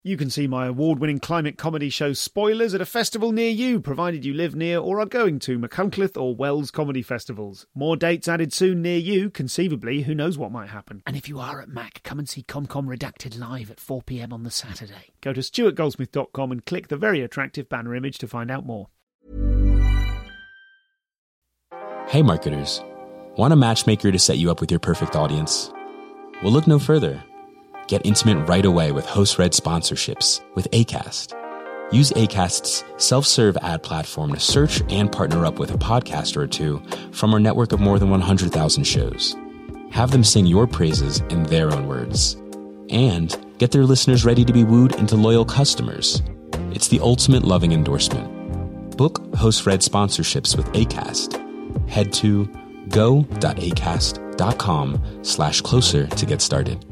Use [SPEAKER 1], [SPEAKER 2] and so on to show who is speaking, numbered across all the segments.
[SPEAKER 1] You can see my award-winning climate comedy show Spoilers at a festival near you, provided you live near or are going to Machynlleth or Wells comedy festivals. More dates added soon near you. Conceivably, who knows what might happen. And if you are at Mac, come and see ComCom Redacted live at 4 p.m. on the Saturday. Go to stuartgoldsmith.com and click the very attractive banner image to find out more.
[SPEAKER 2] Hey marketers, want a matchmaker to set you up with your perfect audience? Well, look no further. Get intimate right away with host-read sponsorships with Acast. Use Acast's self-serve ad platform to search and partner up with a podcaster or two from our network of more than 100,000 shows. Have them sing your praises in their own words. And get their listeners ready to be wooed into loyal customers. It's the ultimate loving endorsement. Book host-read sponsorships with Acast. Head to go.acast.com/closer to get started.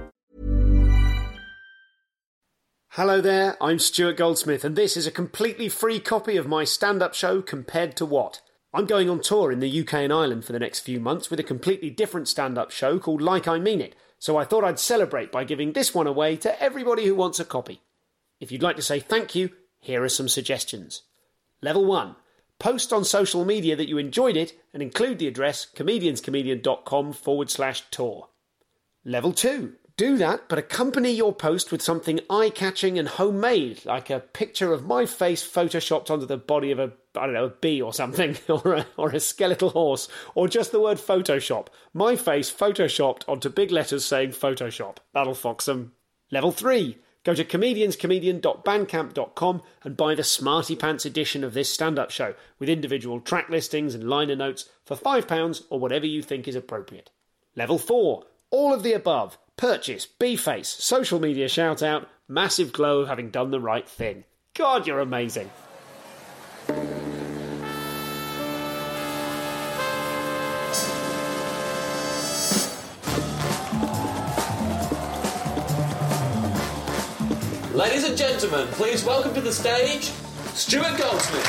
[SPEAKER 1] Hello there, I'm Stuart Goldsmith, and this is a completely free copy of my stand-up show, Compared to What? I'm going on tour in the UK and Ireland for the next few months with a completely different stand-up show called Like I Mean It, so I thought I'd celebrate by giving this one away to everybody who wants a copy. If you'd like to say thank you, here are some suggestions. Level 1. Post on social media that you enjoyed it and include the address comedianscomedian.com/tour. Level 2. Do that, but accompany your post with something eye-catching and homemade, like a picture of my face photoshopped onto the body of a bee or something, or a skeletal horse, or just the word Photoshop. My face photoshopped onto big letters saying Photoshop. That'll fox them. Level 3. Go to comedianscomedian.bandcamp.com and buy the Smarty Pants edition of this stand-up show, with individual track listings and liner notes for £5 or whatever you think is appropriate. Level 4. All of the above. Purchase, B-face, social media shout-out, massive glow of having done the right thing. God, you're amazing.
[SPEAKER 3] Ladies and gentlemen, please welcome to the stage, Stuart Goldsmith.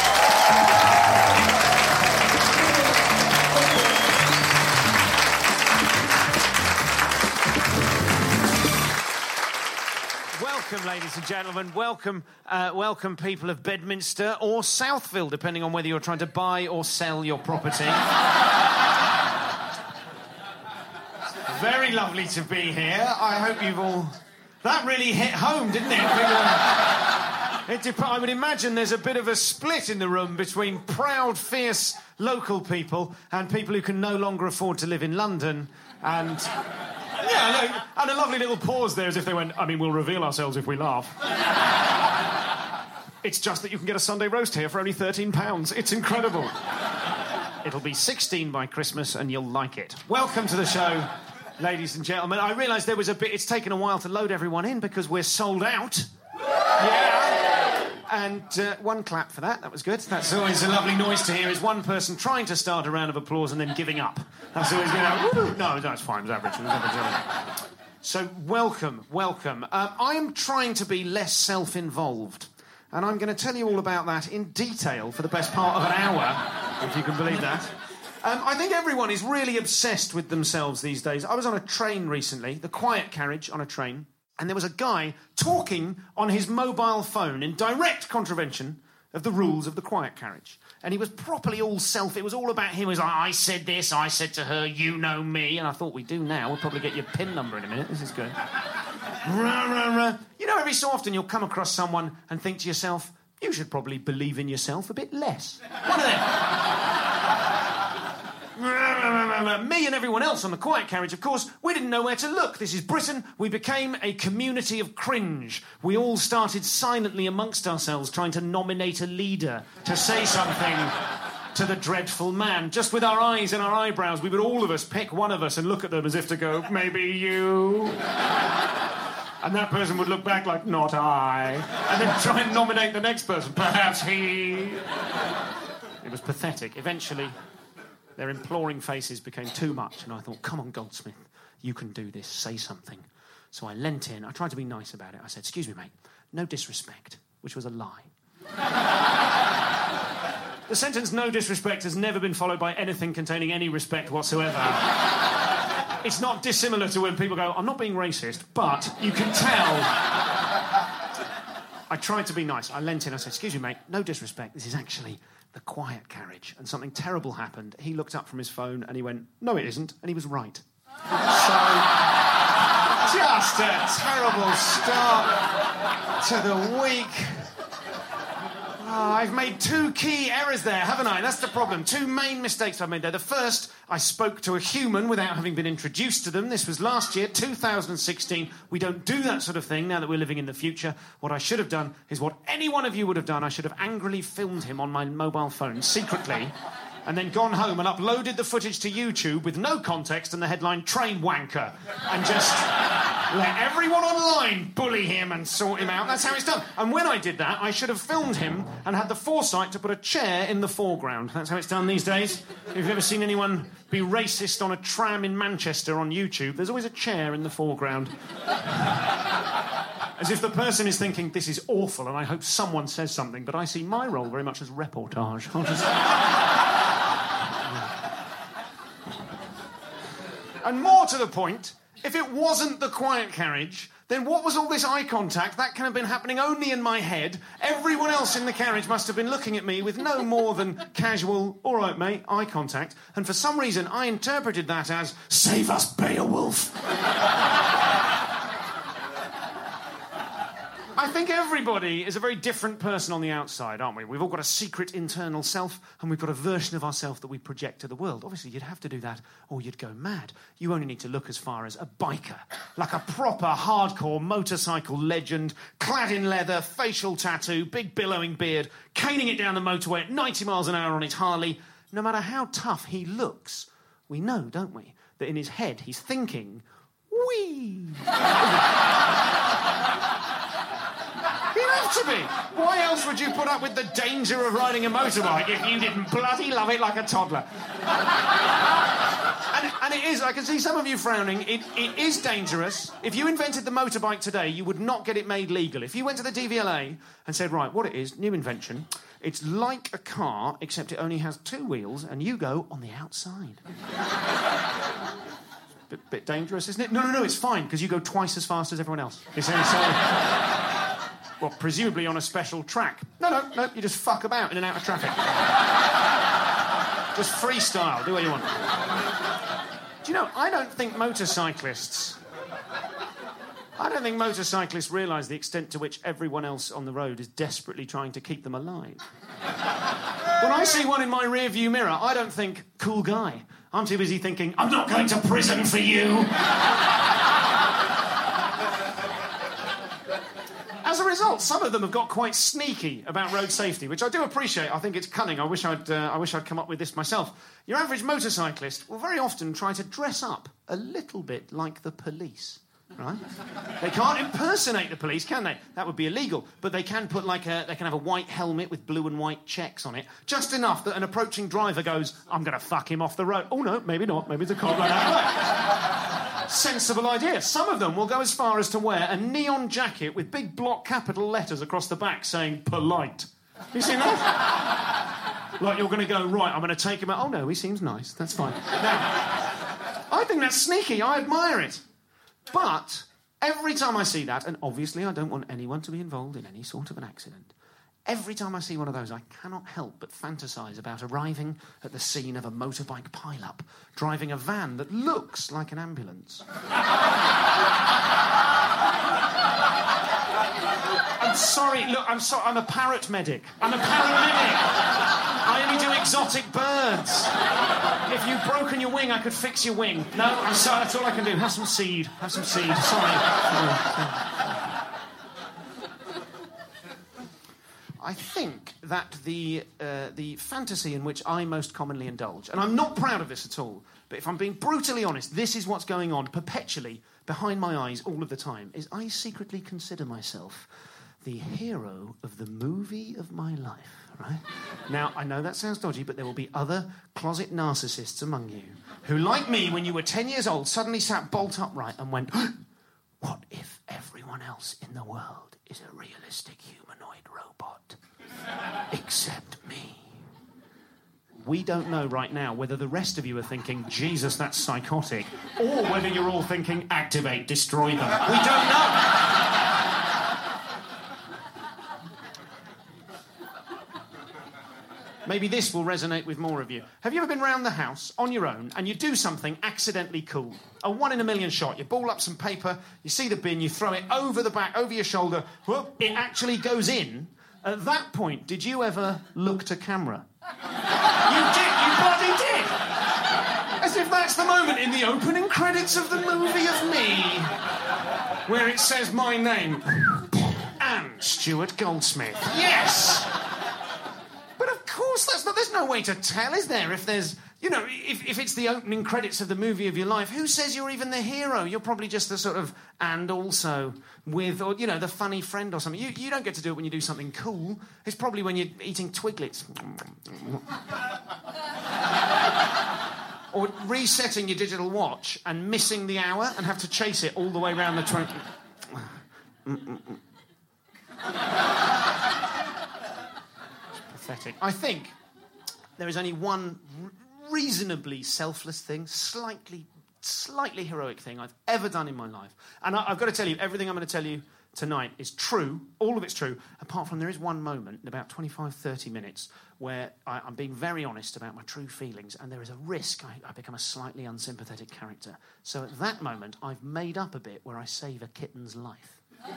[SPEAKER 4] Welcome, ladies and gentlemen. Welcome people of Bedminster or Southville, depending on whether you're trying to buy or sell your property. Very lovely to be here. I hope you've all... That really hit home, didn't it? I would imagine there's a bit of a split in the room between proud, fierce local people and people who can no longer afford to live in London. And... yeah, and a lovely little pause there as if they went, we'll reveal ourselves if we laugh. It's just that you can get a Sunday roast here for only £13. It's incredible. It'll be 16 by Christmas and you'll like it. Welcome to the show, ladies and gentlemen. I realised there was it's taken a while to load everyone in because we're sold out. Yeah. And one clap for that. That was good. That's always a lovely noise to hear, is one person trying to start a round of applause and then giving up. That's always going, no, that's fine. It was average. So, welcome. I'm trying to be less self-involved. And I'm going to tell you all about that in detail for the best part of an hour, if you can believe that. I think everyone is really obsessed with themselves these days. I was on a train recently, the quiet carriage on a train, and there was a guy talking on his mobile phone in direct contravention of the rules of the quiet carriage. And he was properly all self. It was all about him. He was like, I said this, I said to her, you know me. And I thought, we do now. We'll probably get your PIN number in a minute. This is good. You know, every so often you'll come across someone and think to yourself, you should probably believe in yourself a bit less. One of them. Me and everyone else on the quiet carriage, of course, we didn't know where to look. This is Britain. We became a community of cringe. We all started silently amongst ourselves trying to nominate a leader to say something to the dreadful man. Just with our eyes and our eyebrows, we would all of us pick one of us and look at them as if to go, maybe you. And that person would look back like, not I. And then try and nominate the next person. Perhaps he. It was pathetic. Eventually, their imploring faces became too much, and I thought, come on, Goldsmith, you can do this, say something. So I leant in, I tried to be nice about it. I said, excuse me, mate, no disrespect, which was a lie. The sentence, no disrespect, has never been followed by anything containing any respect whatsoever. It's not dissimilar to when people go, I'm not being racist, but you can tell tried to be nice. I leant in, I said, excuse me, mate, no disrespect, this is actually the quiet carriage. And something terrible happened. He looked up from his phone and he went, no, it isn't. And he was right. So, just a terrible start to the week. I've made 2 key errors there, haven't I? That's the problem. 2 main mistakes I've made there. The first, I spoke to a human without having been introduced to them. This was last year, 2016. We don't do that sort of thing now that we're living in the future. What I should have done is what any one of you would have done. I should have angrily filmed him on my mobile phone secretly and then gone home and uploaded the footage to YouTube with no context and the headline, Train Wanker, and just let everyone online bully him and sort him out. That's how it's done. And when I did that, I should have filmed him and had the foresight to put a chair in the foreground. That's how it's done these days. If you've ever seen anyone be racist on a tram in Manchester on YouTube, there's always a chair in the foreground. As if the person is thinking, this is awful, and I hope someone says something, but I see my role very much as reportage. I'll just... And more to the point, if it wasn't the quiet carriage, then what was all this eye contact? That can have been happening only in my head. Everyone else in the carriage must have been looking at me with no more than casual, all right, mate, eye contact. And for some reason, I interpreted that as, save us, Beowulf. I think everybody is a very different person on the outside, aren't we? We've all got a secret internal self, and we've got a version of ourselves that we project to the world. Obviously, you'd have to do that, or you'd go mad. You only need to look as far as a biker, like a proper hardcore motorcycle legend, clad in leather, facial tattoo, big billowing beard, caning it down the motorway at 90 miles an hour on his Harley. No matter how tough he looks, we know, don't we, that in his head he's thinking, wee. He'd have to be. Why else would you put up with the danger of riding a motorbike if you didn't bloody love it like a toddler? And it is, I can see some of you frowning, it is dangerous. If you invented the motorbike today, you would not get it made legal. If you went to the DVLA and said, right, what it is, new invention, it's like a car, except it only has 2 wheels, and you go on the outside. Bit dangerous, isn't it? No, it's fine, because you go twice as fast as everyone else. You see, so... Well, presumably on a special track. No, you just fuck about in and out of traffic. Just freestyle, do what you want. Do you know, I don't think motorcyclists realise the extent to which everyone else on the road is desperately trying to keep them alive. When I see one in my rear-view mirror, I don't think, cool guy. I'm too busy thinking, I'm not going to prison for you. As a result, some of them have got quite sneaky about road safety, which I do appreciate. I think it's cunning. I wish I'd come up with this myself. Your average motorcyclist will very often try to dress up a little bit like the police, right? They can't impersonate the police, can they? That would be illegal. But they can put they can have a white helmet with blue and white checks on it, just enough that an approaching driver goes, I'm going to fuck him off the road. Oh no, maybe not. Maybe it's a cop like that. Sensible idea. Some of them will go as far as to wear a neon jacket with big block capital letters across the back saying polite. You seen that? Like you're going to go, right, I'm going to take him out. Oh no, he seems nice. That's fine. Now, I think that's sneaky. I admire it. But every time I see that, and obviously I don't want anyone to be involved in any sort of an accident, every time I see one of those, I cannot help but fantasise about arriving at the scene of a motorbike pile-up, driving a van that looks like an ambulance. I'm sorry, look, I'm a parrot medic. I'm a paramedic. I only do exotic birds. If you've broken your wing, I could fix your wing. No, I'm sorry, that's all I can do. Have some seed. Sorry. I think that the fantasy in which I most commonly indulge, and I'm not proud of this at all, but if I'm being brutally honest, this is what's going on perpetually behind my eyes all of the time, is I secretly consider myself the hero of the movie of my life, right? Now, I know that sounds dodgy, but there will be other closet narcissists among you who, like me, when you were 10 years old, suddenly sat bolt upright and went, what if everyone else in the world is a realistic humanoid robot? Except me. We don't know right now whether the rest of you are thinking, Jesus, that's psychotic, or whether you're all thinking, activate, destroy them. We don't know. Maybe this will resonate with more of you. Have you ever been round the house on your own and you do something accidentally cool? A 1 in a million shot. You ball up some paper, you see the bin, you throw it over the back, over your shoulder. Whoop, it actually goes in. At that point, did you ever look to camera? You did, you bloody did! As if that's the moment in the opening credits of the movie of Me, where it says my name, and Stuart Goldsmith. Yes! But of course, there's no way to tell, is there? If there's, if it's the opening credits of the movie of your life, who says you're even the hero? You're probably just the sort of, and also with, or, the funny friend or something. You don't get to do it when you do something cool. It's probably when you're eating Twiglets. Or resetting your digital watch and missing the hour and have to chase it all the way around the train. Pathetic. I think there is only one reasonably selfless thing, slightly heroic thing I've ever done in my life. And I've got to tell you, everything I'm going to tell you tonight is true. All of it's true, apart from there is one moment in about 25, 30 minutes where I'm being very honest about my true feelings, and there is a risk I become a slightly unsympathetic character. So at that moment, I've made up a bit where I save a kitten's life.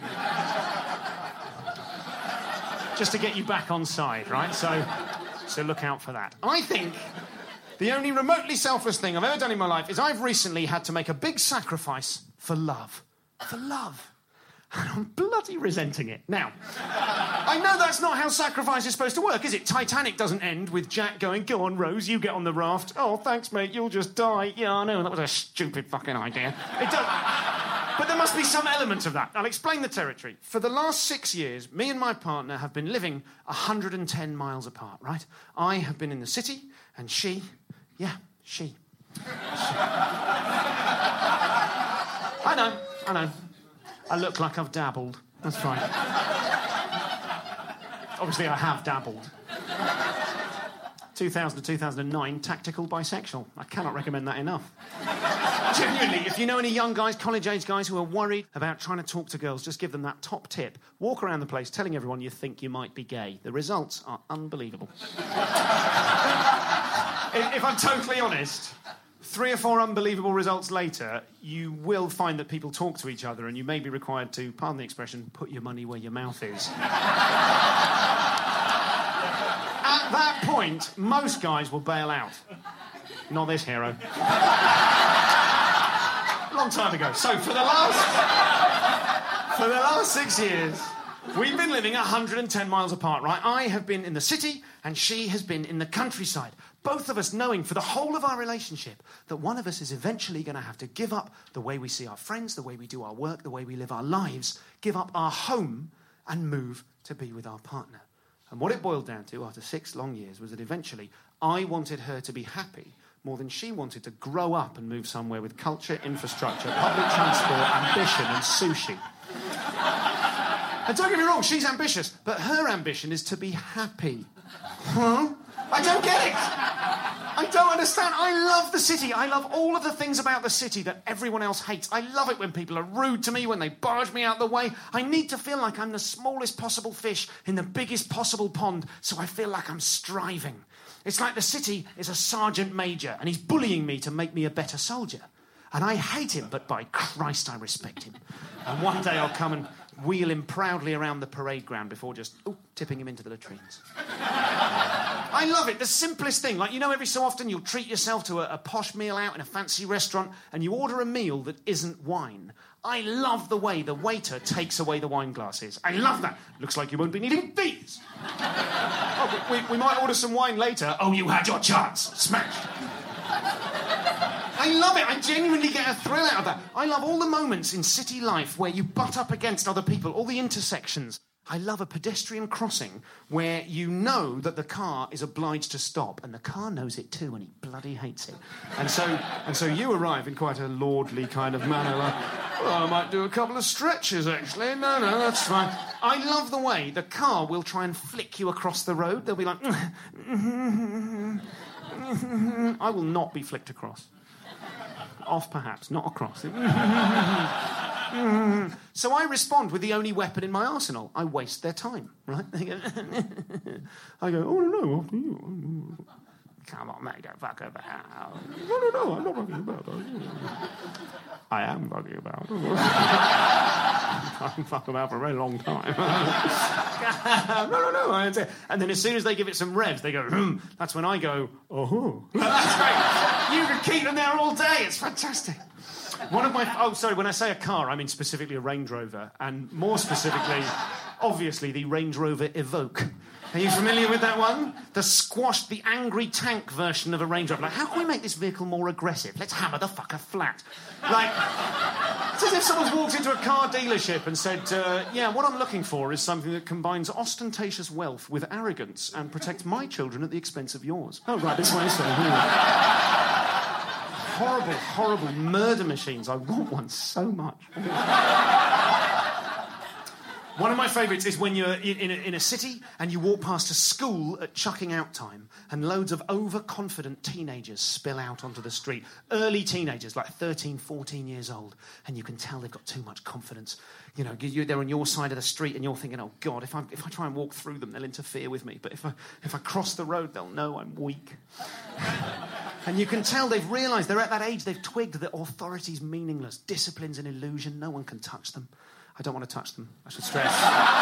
[SPEAKER 4] Just to get you back on side, right? So look out for that. I think the only remotely selfless thing I've ever done in my life is I've recently had to make a big sacrifice for love. For love. And I'm bloody resenting it. Now, I know that's not how sacrifice is supposed to work, is it? Titanic doesn't end with Jack going, go on, Rose, you get on the raft. Oh, thanks, mate, you'll just die. Yeah, I know, that was a stupid fucking idea. It does. But there must be some element of that. I'll explain the territory. For the last 6 years, me and my partner have been living 110 miles apart, right? I have been in the city, and she... I know. I look like I've dabbled. That's fine. Obviously, I have dabbled. 2000 to 2009, tactical bisexual. I cannot recommend that enough. Genuinely, if you know any young guys, college-age guys who are worried about trying to talk to girls, just give them that top tip. Walk around the place telling everyone you think you might be gay. The results are unbelievable. If I'm totally honest, 3 or 4 unbelievable results later, you will find that people talk to each other and you may be required to, pardon the expression, put your money where your mouth is. At that point, most guys will bail out. Not this hero. Long time ago. So for the last 6 years, we've been living 110 miles apart, right? I have been in the city and she has been in the countryside. Both of us knowing for the whole of our relationship that one of us is eventually going to have to give up the way we see our friends, the way we do our work, the way we live our lives, give up our home and move to be with our partner. And what it boiled down to after 6 long years was that eventually I wanted her to be happy more than she wanted to grow up and move somewhere with culture, infrastructure, public transport, ambition and sushi. And don't get me wrong, she's ambitious, but her ambition is to be happy. Huh? I don't get it. I don't understand. I love the city. I love all of the things about the city that everyone else hates. I love it when people are rude to me, when they barge me out the way. I need to feel like I'm the smallest possible fish in the biggest possible pond, so I feel like I'm striving. It's like the city is a sergeant major, and he's bullying me to make me a better soldier. And I hate him, but by Christ, I respect him. And one day I'll come and wheel him proudly around the parade ground before just tipping him into the latrines. I love it. The simplest thing. Like, every so often you'll treat yourself to a posh meal out in a fancy restaurant and you order a meal that isn't wine. I love the way the waiter takes away the wine glasses. I love that. Looks like you won't be needing these. We might order some wine later. Oh, you had your chance. Smashed. I love it. I genuinely get a thrill out of that. I love all the moments in city life where you butt up against other people, all the intersections. I love a pedestrian crossing where you know that the car is obliged to stop, and the car knows it too, and he bloody hates it. And so you arrive in quite a lordly kind of manner, like, I might do a couple of stretches, actually. No, that's fine. I love the way the car will try and flick you across the road. They'll be like... I will not be flicked across. Off, perhaps, not across. So I respond with the only weapon in my arsenal. I waste their time, right? They go, I go, oh, no, after you. Come on, mate, don't fuck about. No, I'm not fucking about. I am fucking about. I've fucked about for a very long time. No. And then as soon as they give it some revs, they go, that's when I go, oh. That's great. You can keep them there all day. It's fantastic. When I say a car, I mean specifically a Range Rover, and more specifically, obviously, the Range Rover Evoque. Are you familiar with that one? The angry tank version of a Range Rover. Like, how can we make this vehicle more aggressive? Let's hammer the fucker flat. Like, it's as if someone's walked into a car dealership and said, what I'm looking for is something that combines ostentatious wealth with arrogance and protects my children at the expense of yours. Oh, right, this way, so. Horrible murder machines. I want one so much. One of my favourites is when you're in a city and you walk past a school at chucking out time and loads of overconfident teenagers spill out onto the street. Early teenagers, like 13, 14 years old. And you can tell they've got too much confidence. You know, they're on your side of the street and you're thinking, oh, God, if I try and walk through them, they'll interfere with me. But if I cross the road, they'll know I'm weak. And you can tell they've realised, they're at that age, they've twigged that authority's meaningless. Discipline's an illusion. No one can touch them. I don't want to touch them, I should stress.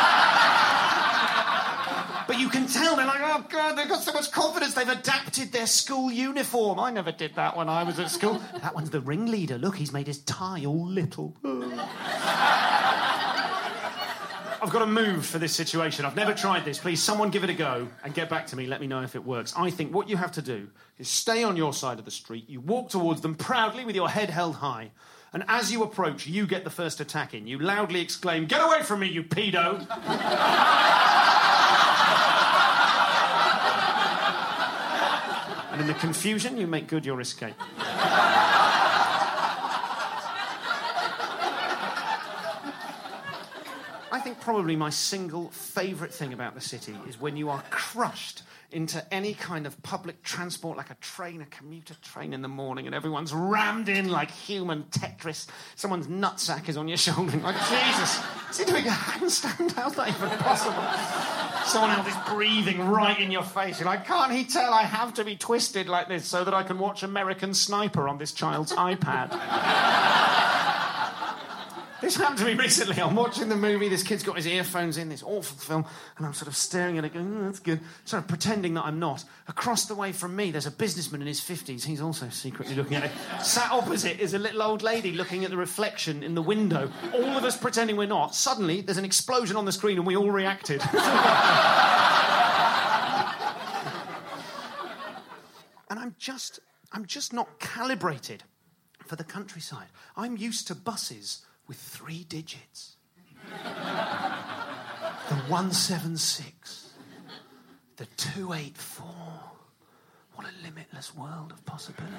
[SPEAKER 4] But you can tell, they're like, oh, God, they've got so much confidence. They've adapted their school uniform. I never did that when I was at school. That one's the ringleader. Look, he's made his tie all little. I've got a move for this situation. I've never tried this. Please, someone give it a go and get back to me. Let me know if it works. I think what you have to do is stay on your side of the street. You walk towards them proudly with your head held high. And as you approach, you get the first attack in. You loudly exclaim, "Get away from me, you pedo!" And in the confusion, you make good your escape. I think probably my single favourite thing about the city is when you are crushed into any kind of public transport, like a train, a commuter train in the morning, and everyone's rammed in like human Tetris. Someone's nutsack is on your shoulder. Like, Jesus, is he doing a handstand? How's that even possible? Someone else is breathing right in your face. You're like, can't he tell I have to be twisted like this so that I can watch American Sniper on this child's iPad? This happened to me recently. I'm watching the movie, this kid's got his earphones in, this awful film, and I'm sort of staring at it going, that's good, sort of pretending that I'm not. Across the way from me, there's a businessman in his 50s. He's also secretly looking at it. Sat opposite is a little old lady looking at the reflection in the window. All of us pretending we're not. Suddenly, there's an explosion on the screen and we all reacted. And I'm just not calibrated for the countryside. I'm used to buses with 3 digits. The 176. The 284. What a limitless world of possibility.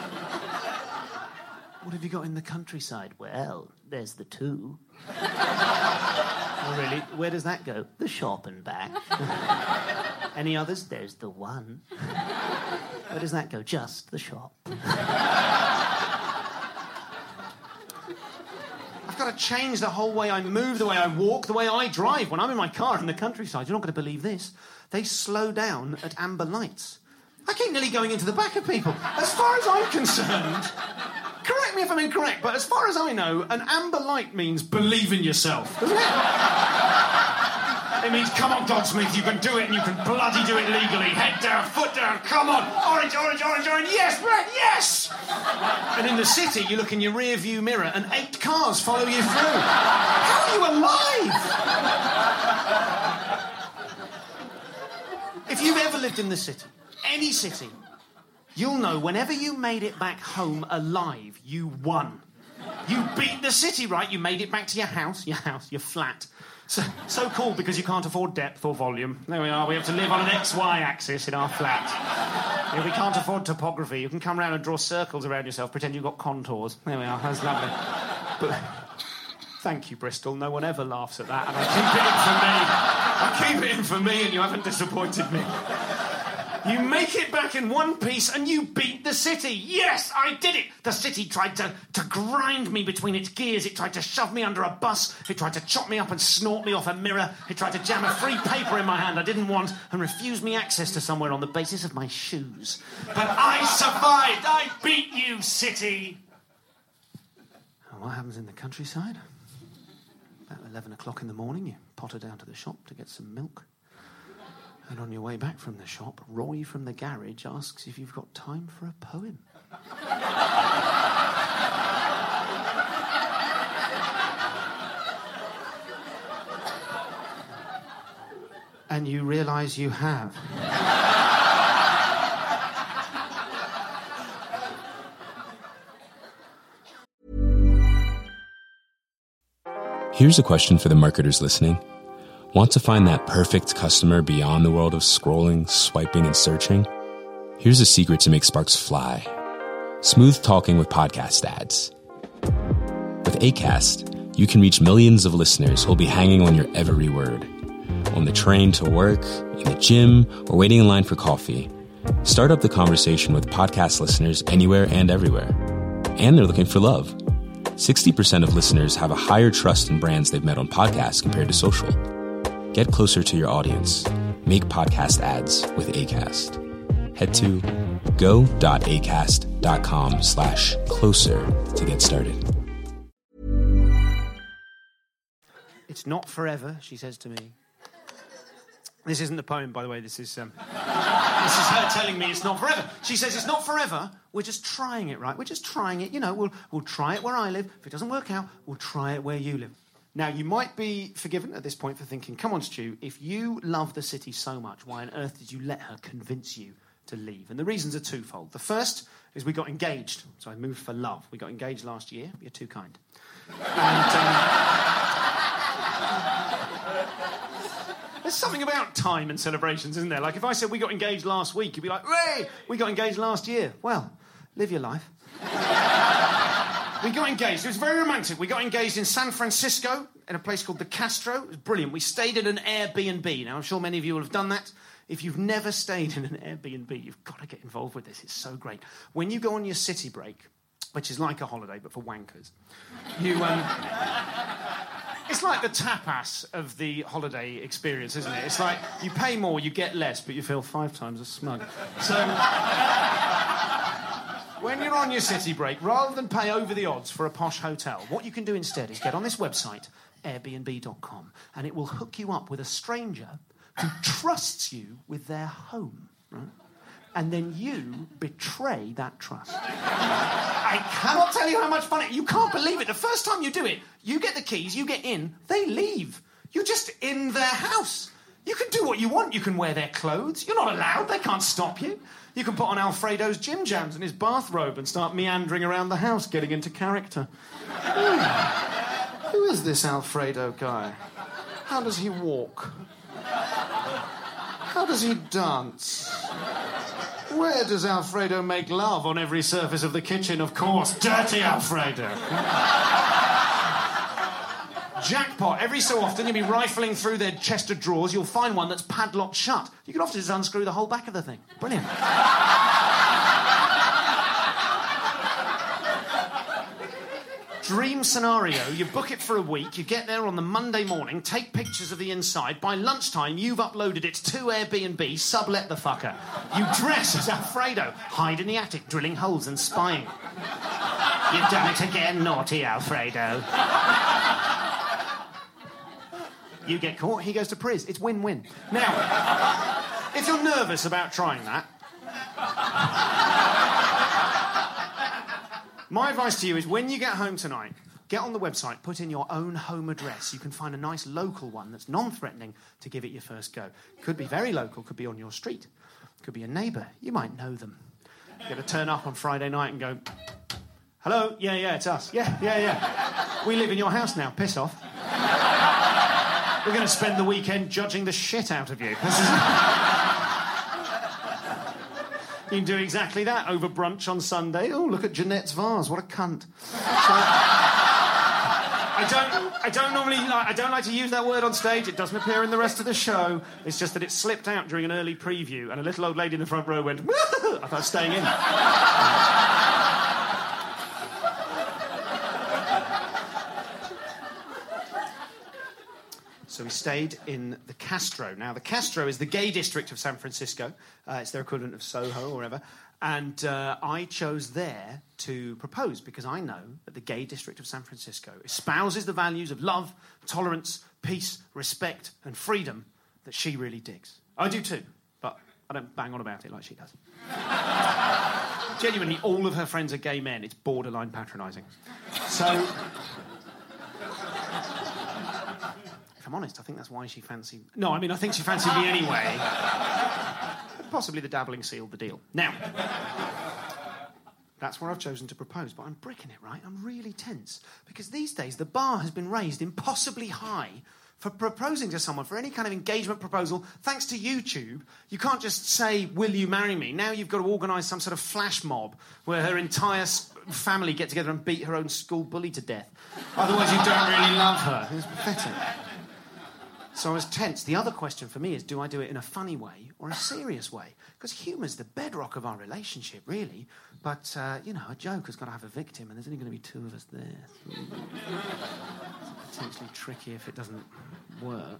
[SPEAKER 4] What have you got in the countryside? Well, there's the 2. Oh, really? Where does that go? The shop and back. Any others? There's the 1. Where does that go? Just the shop. I've got to change the whole way I move, the way I walk, the way I drive. When I'm in my car in the countryside, you're not going to believe this. They slow down at amber lights. I keep nearly going into the back of people. As far as I'm concerned, correct me if I'm incorrect, but as far as I know, an amber light means believe in yourself, doesn't it? It means, come on, Goldsmith, you can do it and you can bloody do it legally. Head down, foot down, come on. Orange, orange, orange, orange, yes, red, yes! And in the city, you look in your rear view mirror and 8 cars follow you through. How are you alive? If you've ever lived in the city, any city, you'll know whenever you made it back home alive, you won. You beat the city, right? You made it back to your house, your flat. So cool because you can't afford depth or volume. There we are. We have to live on an XY axis in our flat. Yeah, we can't afford topography. You can come around and draw circles around yourself, pretend you've got contours. There we are. That's lovely. But thank you, Bristol. No one ever laughs at that, and I keep it in for me, and you haven't disappointed me. You make it back in one piece and you beat the city. Yes, I did it. The city tried to grind me between its gears. It tried to shove me under a bus. It tried to chop me up and snort me off a mirror. It tried to jam a free paper in my hand I didn't want and refuse me access to somewhere on the basis of my shoes. But I survived. I beat you, city. And what happens in the countryside? About 11 o'clock in the morning, you potter down to the shop to get some milk. And on your way back from the shop, Roy from the garage asks if you've got time for a poem. And you realise you have.
[SPEAKER 2] Here's a question for the marketers listening. Want to find that perfect customer beyond the world of scrolling, swiping, and searching? Here's a secret to make sparks fly. Smooth talking with podcast ads. With Acast, you can reach millions of listeners who'll be hanging on your every word. On the train to work, in the gym, or waiting in line for coffee. Start up the conversation with podcast listeners anywhere and everywhere. And they're looking for love. 60% of listeners have a higher trust in brands they've met on podcasts compared to social. Get closer to your audience. Make podcast ads with Acast. Head to go.acast.com/closer to get started.
[SPEAKER 4] It's not forever, she says to me. This isn't the poem, by the way. This is her telling me it's not forever. She says it's not forever. We're just trying it, right? We're just trying it. You know, we'll try it where I live. If it doesn't work out, we'll try it where you live. Now, you might be forgiven at this point for thinking, come on, Stu, if you love the city so much, why on earth did you let her convince you to leave? And the reasons are twofold. The first is we got engaged. So I moved for love. We got engaged last year. You're too kind. There's something about time and celebrations, isn't there? Like, if I said we got engaged last week, you'd be like, hey, we got engaged last year. Well, live your life. We got engaged. It was very romantic. We got engaged in San Francisco in a place called the Castro. It was brilliant. We stayed at an Airbnb. Now, I'm sure many of you will have done that. If you've never stayed in an Airbnb, you've got to get involved with this. It's so great. When you go on your city break, which is like a holiday but for wankers, you... It's like the tapas of the holiday experience, isn't it? It's like you pay more, you get less, but you feel 5 times as smug. So, when you're on your city break, rather than pay over the odds for a posh hotel, what you can do instead is get on this website, Airbnb.com, and it will hook you up with a stranger who trusts you with their home, right? And then you betray that trust. I cannot tell you how much fun it is. You can't believe it. The first time you do it, you get the keys, you get in, they leave. You're just in their house. You can do what you want. You can wear their clothes. You're not allowed. They can't stop you. You can put on Alfredo's gym jams and his bathrobe and start meandering around the house, getting into character. Who is this Alfredo guy? How does he walk? How does he dance? Where does Alfredo make love on every surface of the kitchen? Of course, dirty Alfredo. Jackpot. Every so often, you'll be rifling through their chest of drawers, you'll find one that's padlocked shut. You can often just unscrew the whole back of the thing. Brilliant. Dream scenario, you book it for a week, you get there on the Monday morning, take pictures of the inside, by lunchtime you've uploaded it to Airbnb, sublet the fucker. You dress as Alfredo, hide in the attic, drilling holes and spying. You've done it again, naughty Alfredo. You get caught, he goes to prison. It's win-win. Now, if you're nervous about trying that, my advice to you is when you get home tonight, get on the website, put in your own home address. You can find a nice local one that's non-threatening to give it your first go. Could be very local, could be on your street. Could be a neighbour. You might know them. You're going to turn up on Friday night and go, hello? Yeah, it's us. Yeah. We live in your house now. Piss off. We're going to spend the weekend judging the shit out of you. You can do exactly that over brunch on Sunday. Oh, look at Jeanette's vase. What a cunt. I don't like to use that word on stage. It doesn't appear in the rest of the show. It's just that it slipped out during an early preview, and a little old lady in the front row went, I thought I was staying in. So we stayed in the Castro. Now, the Castro is the gay district of San Francisco. It's their equivalent of Soho or whatever. And I chose there to propose because I know that the gay district of San Francisco espouses the values of love, tolerance, peace, respect, and freedom that she really digs. I do too, but I don't bang on about it like she does. Genuinely, all of her friends are gay men. It's borderline patronising. So... if I'm honest, I think that's why she fancied... No, I mean, I think she fancied me anyway. But possibly the dabbling sealed the deal. Now, that's where I've chosen to propose, but I'm bricking it, right? I'm really tense. Because these days, the bar has been raised impossibly high for proposing to someone, for any kind of engagement proposal. Thanks to YouTube, you can't just say, will you marry me? Now you've got to organise some sort of flash mob where her entire family get together and beat her own school bully to death. Otherwise, you don't really love her. It's pathetic. So I was tense. The other question for me is, do I do it in a funny way or a serious way? Because humour's the bedrock of our relationship, really. But, a joke has got to have a victim, and there's only going to be two of us there. It's potentially tricky if it doesn't work.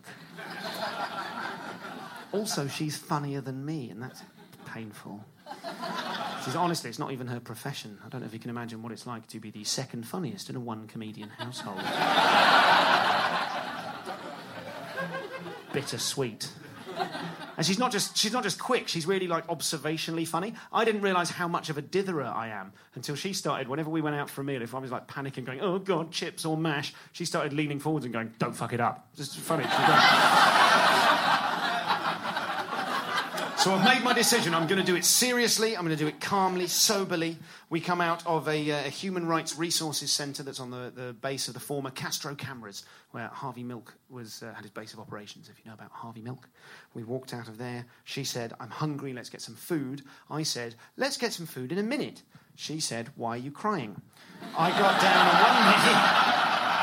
[SPEAKER 4] Also, she's funnier than me, and that's painful. Honestly, it's not even her profession. I don't know if you can imagine what it's like to be the second funniest in a one-comedian household. Bittersweet. And she's not just quick, she's really, observationally funny. I didn't realise how much of a ditherer I am until she started, whenever we went out for a meal, if I was, panicking, going, oh, God, chips or mash, she started leaning forwards and going, don't fuck it up. Just funny. So I've made my decision. I'm going to do it seriously. I'm going to do it calmly, soberly. We come out of a human rights resources centre that's on the base of the former Castro Cameras, where Harvey Milk had his base of operations, if you know about Harvey Milk. We walked out of there. She said, I'm hungry, let's get some food. I said, let's get some food in a minute. She said, why are you crying? I got down on one knee...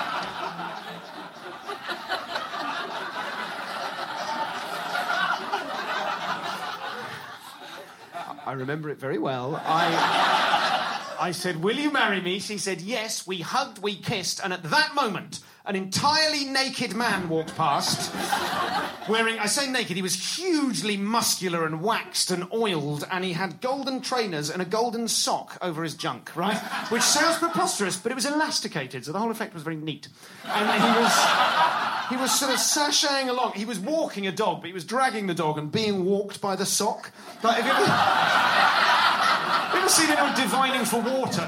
[SPEAKER 4] I remember it very well. I said, will you marry me? She said, yes. We hugged, we kissed, and at that moment, an entirely naked man walked past, wearing, I say naked, he was hugely muscular and waxed and oiled, and he had golden trainers and a golden sock over his junk, right? Which sounds preposterous, but it was elasticated, so the whole effect was very neat. And he was sort of sashaying along. He was walking a dog, but he was dragging the dog and being walked by the sock. Like, have you ever seen anyone divining for water?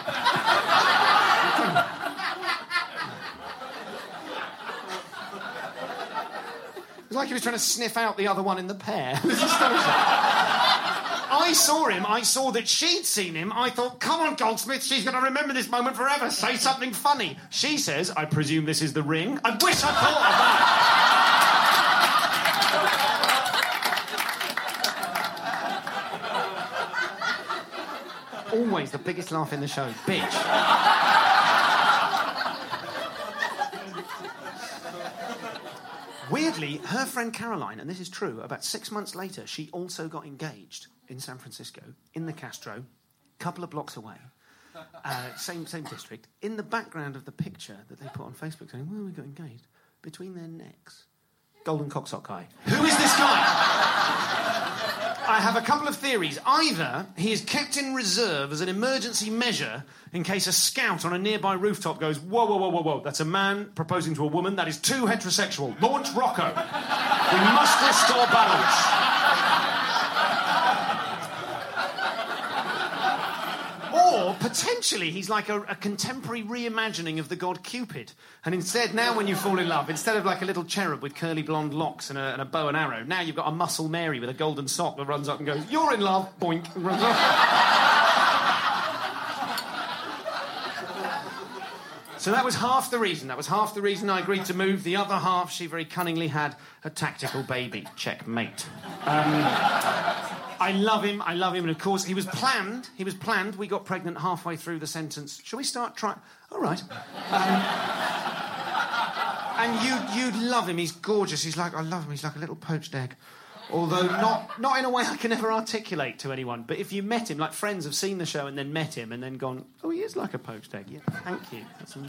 [SPEAKER 4] It was like he was trying to sniff out the other one in the pair. It was astonishing. I saw him. I saw that she'd seen him. I thought, come on, Goldsmith, she's going to remember this moment forever. Say something funny. She says, I presume this is the ring. I wish I thought of that. Always the biggest laugh in the show. Bitch. Weirdly, her friend Caroline, and this is true, about 6 months later, she also got engaged in San Francisco, in the Castro, a couple of blocks away, same district. In the background of the picture that they put on Facebook saying, well, we got engaged, between their necks, golden cocksock guy. Who is this guy? I have a couple of theories. Either he is kept in reserve as an emergency measure in case a scout on a nearby rooftop goes, whoa, whoa, whoa, whoa, whoa, that's a man proposing to a woman, that is too heterosexual. Launch Rocco. We must restore balance. Or, potentially, he's like a contemporary reimagining of the god Cupid. And instead, now when you fall in love, instead of like a little cherub with curly blonde locks and a bow and arrow, now you've got a muscle Mary with a golden sock that runs up and goes, you're in love, boink, and runs off. So that was half the reason. That was half the reason I agreed to move. The other half, she very cunningly had a tactical baby. Checkmate. I love him, and of course, he was planned. We got pregnant halfway through the sentence. Shall we start trying? All right. And you'd love him, he's gorgeous. I love him, he's like a little poached egg. Although not in a way I can ever articulate to anyone. But if you met him, like friends have seen the show and then met him and then gone, oh, he is like a poached egg. Yeah, thank you.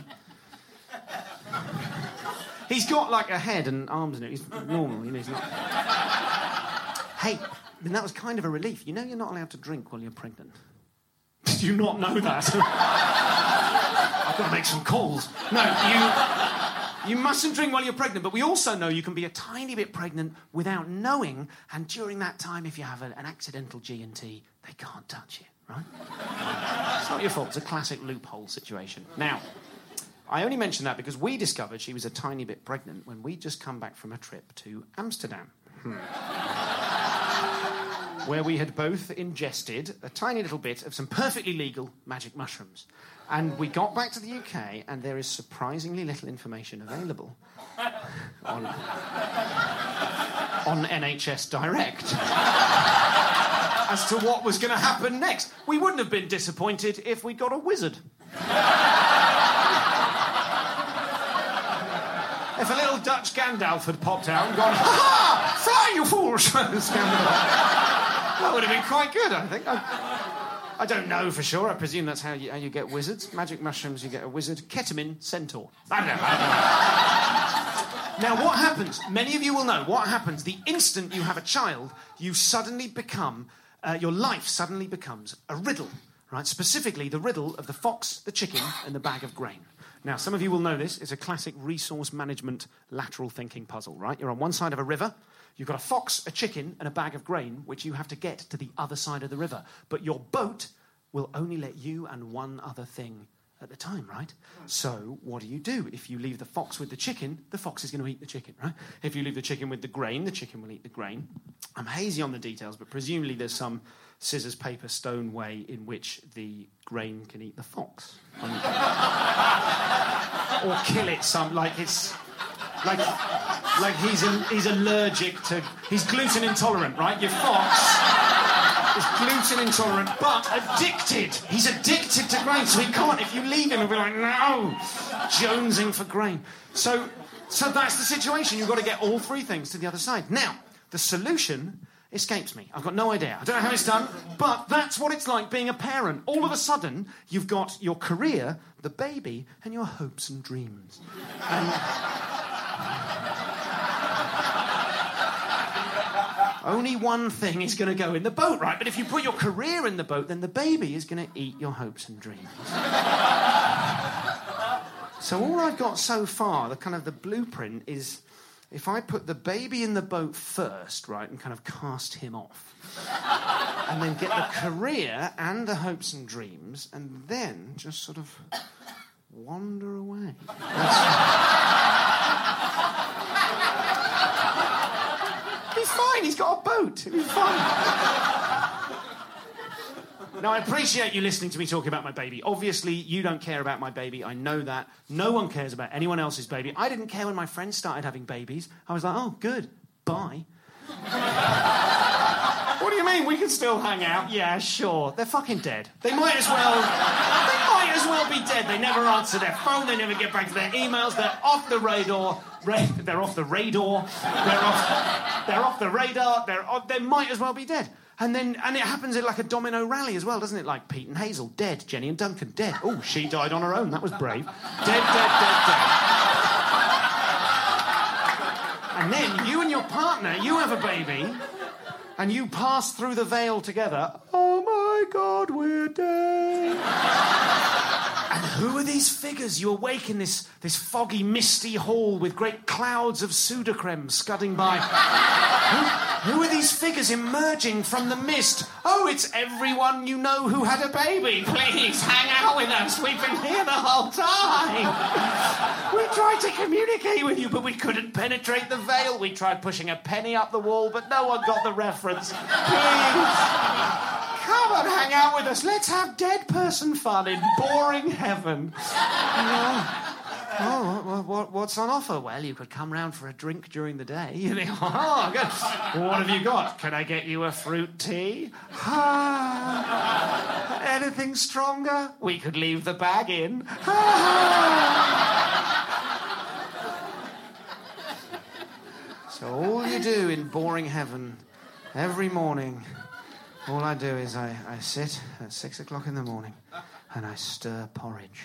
[SPEAKER 4] He's got like a head and arms in it. He's normal, he's not... Hey, and that was kind of a relief. You know you're not allowed to drink while you're pregnant. Did you not know that? I've got to make some calls. No, you mustn't drink while you're pregnant, but we also know you can be a tiny bit pregnant without knowing, and during that time, if you have an accidental G&T, they can't touch you, right? It's not your fault. It's a classic loophole situation. Now, I only mention that because we discovered she was a tiny bit pregnant when we'd just come back from a trip to Amsterdam. Where we had both ingested a tiny little bit of some perfectly legal magic mushrooms. And we got back to the UK, and there is surprisingly little information available on NHS Direct as to what was going to happen next. We wouldn't have been disappointed if we got a wizard. If a little Dutch Gandalf had popped out and gone, ha-ha! Fly, you fools! That would have been quite good, I think. I don't know for sure. I presume that's how you get wizards. Magic mushrooms, you get a wizard. Ketamine, centaur. I don't know. Now, what happens? Many of you will know what happens the instant you have a child. You suddenly become... your life suddenly becomes a riddle, right? Specifically, the riddle of the fox, the chicken, and the bag of grain. Now, some of you will know this. It's a classic resource management lateral thinking puzzle, right? You're on one side of a river. You've got a fox, a chicken, and a bag of grain, which you have to get to the other side of the river. But your boat will only let you and one other thing at the time, right? So what do? If you leave the fox with the chicken is going to eat the chicken, right? If you leave the chicken with the chicken will eat the grain. I'm hazy on the details, but presumably there's some scissors, paper, stone way in which the grain can eat the fox. Or kill it like he's allergic to... He's gluten intolerant, right? Your fox is gluten intolerant, but addicted. He's addicted to grain, so he can't. If you leave him, he'll be like, no, jonesing for grain. So that's the situation. You've got to get all three things to the other side. Now, the solution escapes me. I've got no idea. I don't know how it's done, but that's what it's like being a parent. All of a sudden, you've got your career, the baby, and your hopes and dreams. And... only one thing is going to go in the boat, right? But if you put your career in the boat, then the baby is going to eat your hopes and dreams. So all I've got so far, the blueprint, is if I put the baby in the boat first, right, and kind of cast him off, and then get the career and the hopes and dreams, and then just sort of wander away. He's fine, he's got a boat. He'll be fine. Now, I appreciate you listening to me talking about my baby. Obviously, you don't care about my baby. I know that. No one cares about anyone else's baby. I didn't care when my friends started having babies. I was like, oh, good. Bye. What do you mean? We can still hang out? Yeah, sure. They're fucking dead. They might as well be dead. They never answer their phone. They never get back to their emails. They're off the radar. They're off the radar. They're off the radar. They might as well be dead. And it happens at like a domino rally as well, doesn't it? Like Pete and Hazel, dead. Jenny and Duncan, dead. Oh, she died on her own. That was brave. Dead. And then you and your partner, you have a baby, and you pass through the veil together. Oh my God, we're dead. And who are these figures? You awake in this foggy, misty hall with great clouds of Sudocrem scudding by. Who are these figures emerging from the mist? Oh, it's everyone you know who had a baby. Please, hang out with us. We've been here the whole time. We tried to communicate with you, but we couldn't penetrate the veil. We tried pushing a penny up the wall, but no one got the reference. Please, come and hang out with us. Let's have dead person fun in boring heaven. Oh, what's on offer? Well, you could come round for a drink during the day. You think, oh, good. Well, what have you got? Can I get you a fruit tea? Anything stronger? We could leave the bag in. So all you do in boring heaven, every morning, all I do is I sit at 6 o'clock in the morning and I stir porridge.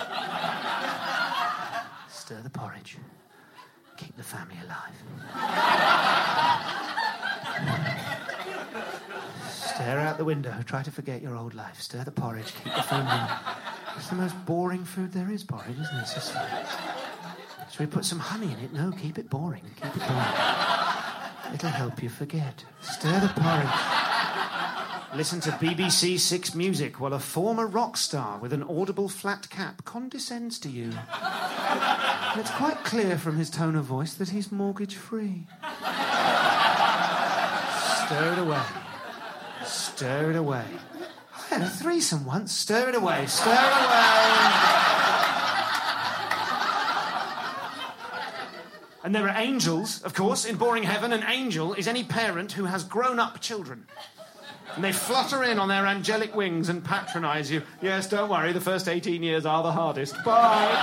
[SPEAKER 4] Stir the porridge. Keep the family alive. Stare out the window. Try to forget your old life. Stir the porridge. Keep the family alive. It's the most boring food there is, porridge, isn't it? It's just... Should we put some honey in it? No, keep it boring. Keep it boring. It'll help you forget. Stir the porridge. Listen to BBC Six Music while a former rock star with an audible flat cap condescends to you. And it's quite clear from his tone of voice that he's mortgage-free. Stir it away. Stir it away. I had a threesome once. Stir it away. Stir it away. And there are angels, of course. In boring heaven, an angel is any parent who has grown-up children. And they flutter in on their angelic wings and patronise you. Yes, don't worry, the first 18 years are the hardest. Bye!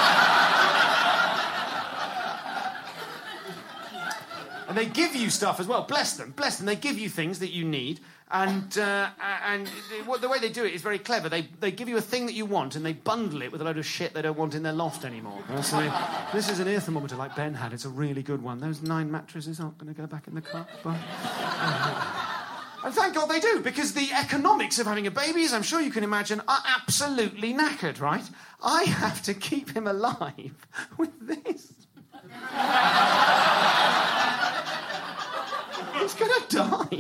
[SPEAKER 4] And they give you stuff as well. Bless them, bless them. They give you things that you need. And the way they do it is very clever. They give you a thing that you want and they bundle it with a load of shit they don't want in their loft anymore. So this is an ear thermometer like Ben had. It's a really good one. Those 9 mattresses aren't going to go back in the car. Bye. And thank God they do, because the economics of having a baby, as I'm sure you can imagine, are absolutely knackered, right? I have to keep him alive with this. He's going to die.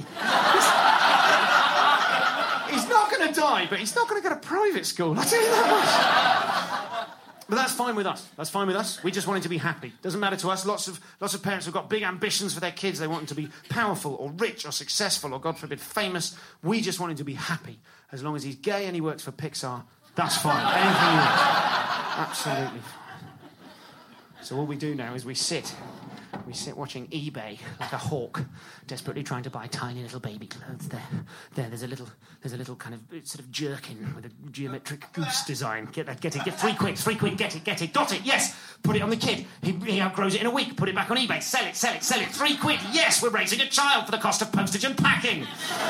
[SPEAKER 4] He's not going to die, but he's not going to go to private school. I'll tell you that much. But that's fine with us. That's fine with us. We just want him to be happy. Doesn't matter to us. Lots of parents have got big ambitions for their kids. They want them to be powerful or rich or successful or, God forbid, famous. We just want him to be happy. As long as he's gay and he works for Pixar, that's fine. Anything you want. Absolutely fine. So all we do now is we sit watching eBay like a hawk, desperately trying to buy tiny little baby clothes. There's a little kind of sort of jerkin with a geometric goose design. Get it, 3 quid, get it, got it, yes. Put it on the kid. He outgrows it in a week. Put it back on eBay. Sell it. 3 quid, yes. We're raising a child for the cost of postage and packing.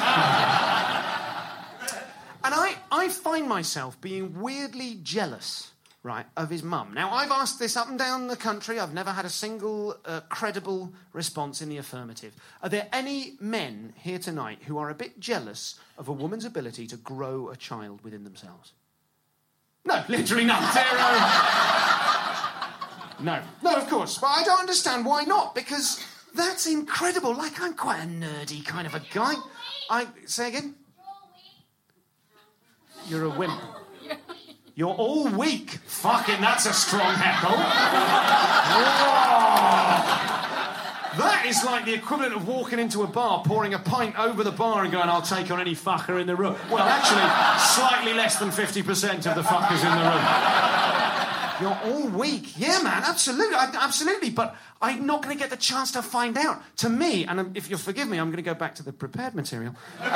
[SPEAKER 4] And I find myself being weirdly jealous, right, of his mum. Now, I've asked this up and down the country. I've never had a single credible response in the affirmative. Are there any men here tonight who are a bit jealous of a woman's ability to grow a child within themselves? No, literally none. 0. No, of course. But I don't understand why not, because that's incredible. Like, I'm quite a nerdy kind of a guy. Say again? You're a wimp. You're all weak. Fucking, that's a strong heckle. That is like the equivalent of walking into a bar, pouring a pint over the bar and going, I'll take on any fucker in the room. Well, actually, slightly less than 50% of the fuckers in the room. You're all weak. Yeah, man, absolutely. But I'm not going to get the chance to find out. To me, and if you'll forgive me, I'm going to go back to the prepared material.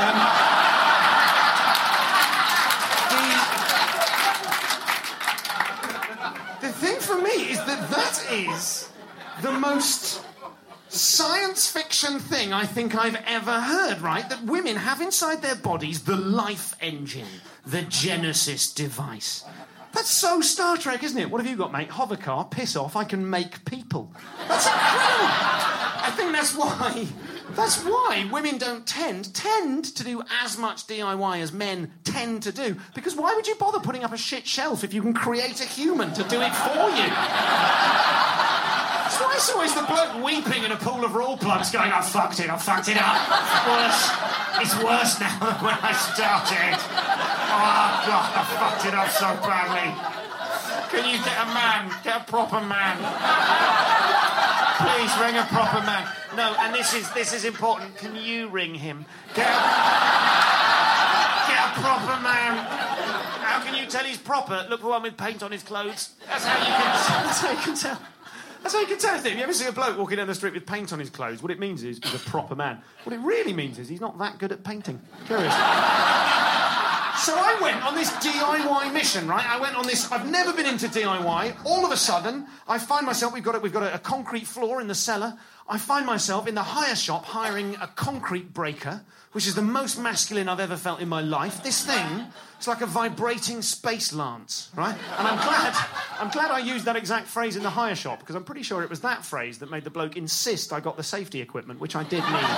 [SPEAKER 4] The thing for me is that is the most science fiction thing I think I've ever heard, right? That women have inside their bodies the life engine, the Genesis device. That's so Star Trek, isn't it? What have you got, mate? Hover car, piss off, I can make people. That's incredible. I think that's why women don't tend to do as much DIY as men tend to do. Because why would you bother putting up a shit shelf if you can create a human to do it for you? That's why it's always the bloke weeping in a pool of raw plugs going, I fucked it up. It's worse now than when I started. Oh, God, I fucked it up so badly. Can you get a proper man? Please ring a proper man. No, and this is important. Can you ring him? Get a proper man. How can you tell he's proper, look for one with paint on his clothes. That's how you can tell. That's how you can tell. If you ever see a bloke walking down the street with paint on his clothes, what it means is he's a proper man. What it really means is he's not that good at painting. Curious. So I went on this DIY mission, right? I've never been into DIY. All of a sudden, I find myself, we've got a concrete floor in the cellar. I find myself in the hire shop hiring a concrete breaker, which is the most masculine I've ever felt in my life. This thing, it's like a vibrating space lance, right? And I'm glad I used that exact phrase in the hire shop, because I'm pretty sure it was that phrase that made the bloke insist I got the safety equipment, which I did need.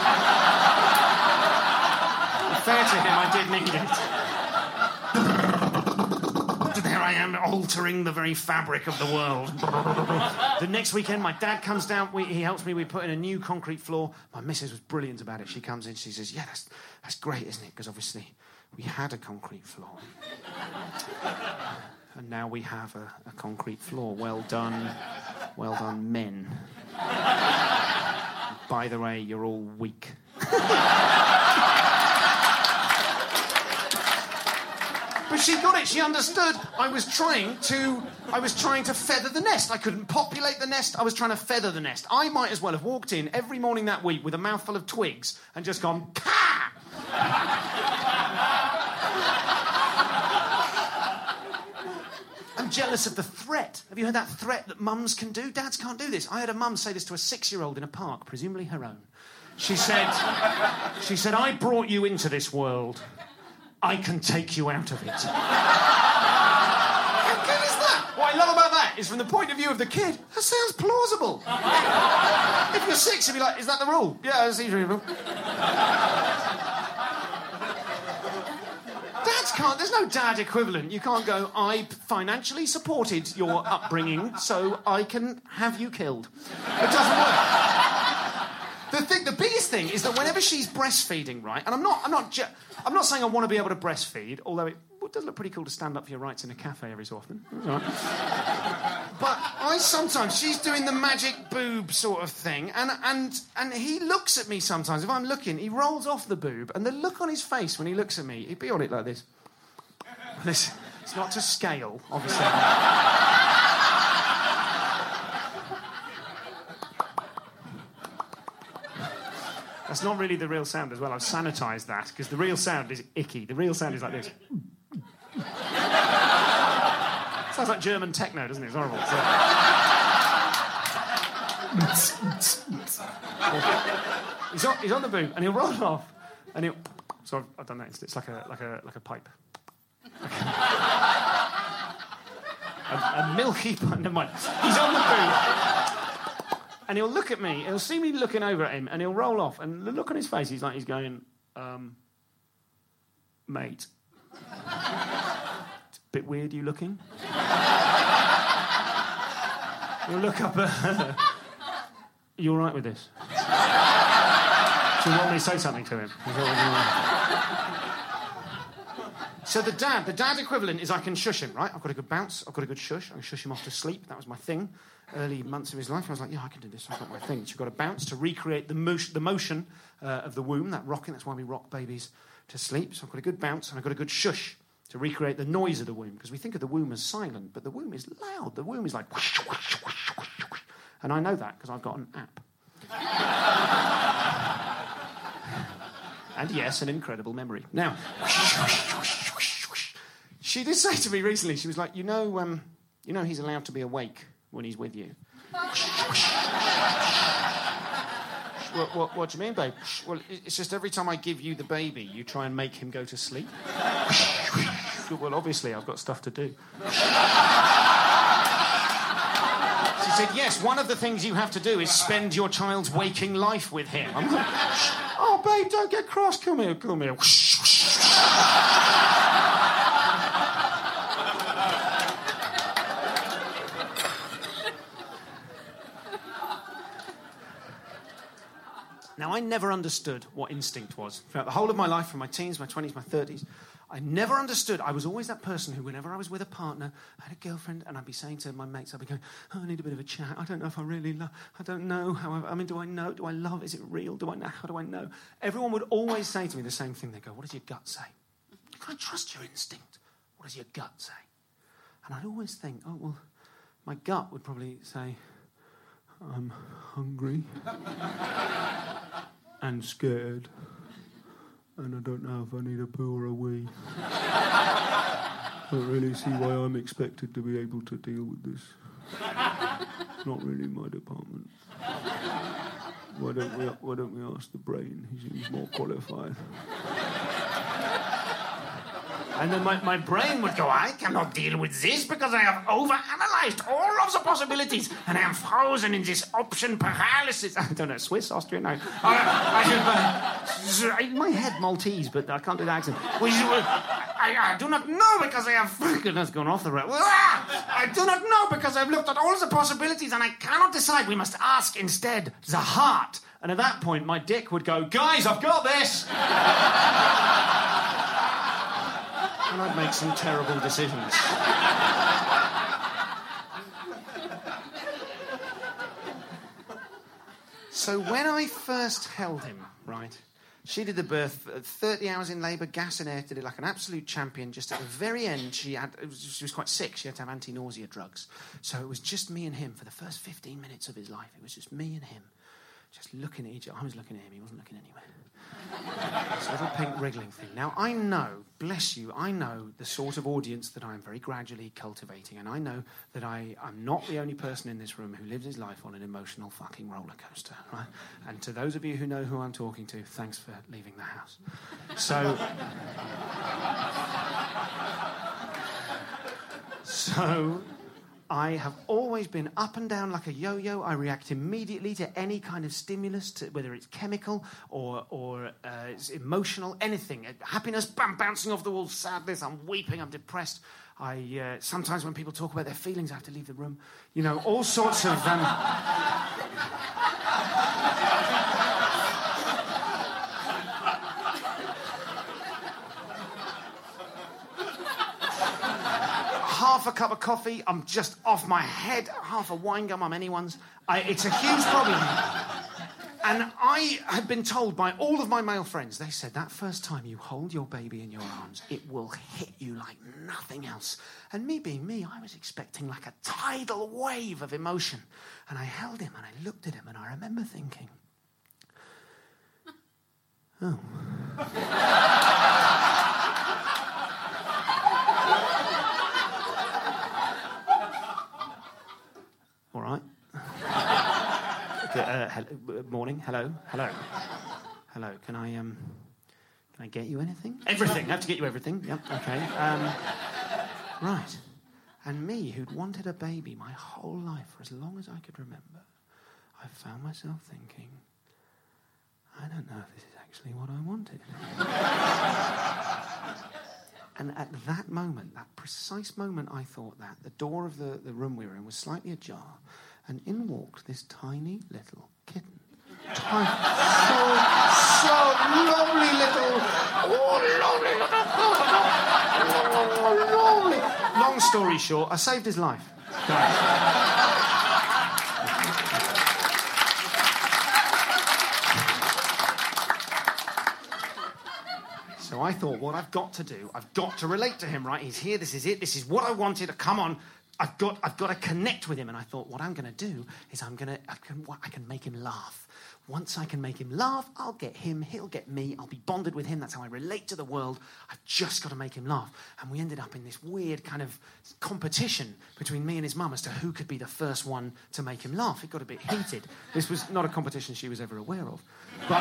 [SPEAKER 4] Fair to him, I did need it. There I am, altering the very fabric of the world. The next weekend, my dad comes down. He helps me. We put in a new concrete floor. My missus was brilliant about it. She comes in. She says, "Yeah, that's great, isn't it? Because obviously we had a concrete floor, and now we have a concrete floor. Well done, men. By the way, you're all weak." But she got it. She understood. I was trying to feather the nest. I couldn't populate the nest. I was trying to feather the nest. I might as well have walked in every morning that week with a mouthful of twigs and just gone, "Pah!" I'm jealous of the threat. Have you heard that threat that mums can do? Dads can't do this. I heard a mum say this to a 6-year-old in a park, presumably her own. She said, "I brought you into this world. I can take you out of it." How good is that? What I love about that is from the point of view of the kid, that sounds plausible. If you're 6, you'd be like, "Is that the rule?" "Yeah, that's the rule." Dads can't, there's no dad equivalent. You can't go, "I financially supported your upbringing, so I can have you killed." It doesn't work. The biggest thing is that whenever she's breastfeeding, right, and I'm not saying I want to be able to breastfeed, although it does look pretty cool to stand up for your rights in a cafe every so often. Right. But she's doing the magic boob sort of thing, and he looks at me sometimes. If I'm looking, he rolls off the boob, and the look on his face when he looks at me, he'd be on it like this. It's not to scale, obviously. That's not really the real sound as well. I've sanitised that, because the real sound is icky. The real sound is like this. Sounds like German techno, doesn't it? It's horrible. He's on the boob, and he'll roll it off, and he'll... So I've done that. It's like a pipe. A milky pipe. Never mind. He's on the boob. And he'll look at me, he'll see me looking over at him, and he'll roll off. And the look on his face, he's going, "Mate, it's a bit weird you looking." He'll look up at her. "You all right with this?" So you want me to say something to him? So the dad equivalent is I can shush him, right? I've got a good bounce, I've got a good shush, I can shush him off to sleep. That was my thing. Early months of his life, I was like, "Yeah, I can do this. I've got my thing." So you've got to bounce to recreate the motion of the womb, that rocking. That's why we rock babies to sleep. So I've got a good bounce and I've got a good shush to recreate the noise of the womb, because we think of the womb as silent, but the womb is loud. The womb is like whoosh, whoosh, whoosh, whoosh, whoosh. And I know that because I've got an app. And yes, an incredible memory. Now, whoosh, whoosh, whoosh, whoosh, whoosh. She did say to me recently, she was like, you know he's allowed to be awake when he's with you. What do you mean, babe? Well, it's just every time I give you the baby, you try and make him go to sleep. Well, obviously, I've got stuff to do. She said, yes, one of the things you have to do is spend your child's waking life with him. I'm like, "Oh, babe, don't get cross. Come here. Now, I never understood what instinct was. Throughout the whole of my life, from my teens, my 20s, my 30s, I never understood. I was always that person who, whenever I was with a partner, I had a girlfriend, and I'd be saying to my mates, I'd be going, "Oh, I need a bit of a chat. I don't know if I really love... I don't know. Do I know? Do I love? Is it real? Do I know? How do I know?" Everyone would always say to me the same thing. They go, "What does your gut say?" "I can't trust your instinct." "What does your gut say?" And I'd always think, oh, well, my gut would probably say, I'm hungry and scared, and I don't know if I need a poo or a wee. I don't really see why I'm expected to be able to deal with this. Not really my department. Why don't we ask the brain? He seems more qualified. And then my brain would go, I cannot deal with this because I have overanalyzed all of the possibilities and I am frozen in this option paralysis. I don't know, Swiss, Austrian, no. In my head, Maltese, but I can't do the accent. I do not know because I have... Goodness, gone off the road. I do not know because I've looked at all the possibilities and I cannot decide. We must ask instead the heart. And at that point, my dick would go, guys, I've got this! And I'd make some terrible decisions. So when I first held him, right, she did the birth, 30 hours in labour, gas and air, did it like an absolute champion. Just at the very end, she was quite sick. She had to have anti-nausea drugs. So it was just me and him for the first 15 minutes of his life. It was just me and him, just looking at each other. I was looking at him, he wasn't looking anywhere. This little pink wriggling thing. Now, I know, bless you, I know the sort of audience that I'm very gradually cultivating, and I know that I'm not the only person in this room who lives his life on an emotional fucking roller coaster, right? And to those of you who know who I'm talking to, thanks for leaving the house. So I have always been up and down like a yo-yo. I react immediately to any kind of stimulus, whether it's chemical or it's emotional, anything. Happiness, bam, bouncing off the wall. Sadness, I'm weeping, I'm depressed. Sometimes when people talk about their feelings, I have to leave the room. You know, all sorts of... half a cup of coffee, I'm just off my head. Half a wine gum, I'm anyone's. It's a huge problem. And I had been told by all of my male friends, they said, that first time you hold your baby in your arms, it will hit you like nothing else. And me being me, I was expecting like a tidal wave of emotion. And I held him and I looked at him and I remember thinking, oh. All right. Morning. Hello. Can I get you anything? Everything. I have to get you everything. Yep. Okay. Right. And me, who'd wanted a baby my whole life for as long as I could remember, I found myself thinking, I don't know if this is actually what I wanted. And at that moment, that precise moment, I thought that, the door of the room we were in was slightly ajar, and in walked this tiny little kitten. Tiny, so lovely little, lovely. Long story short, I saved his life. So I thought, what I've got to do, I've got to relate to him, right? He's here, this is it, this is what I wanted, come on. I've got to connect with him. And I thought, what I'm going to do is I can make him laugh. Once I can make him laugh, I'll get him, he'll get me, I'll be bonded with him, that's how I relate to the world. I've just got to make him laugh. And we ended up in this weird kind of competition between me and his mum as to who could be the first one to make him laugh. It got a bit heated. This was not a competition she was ever aware of. But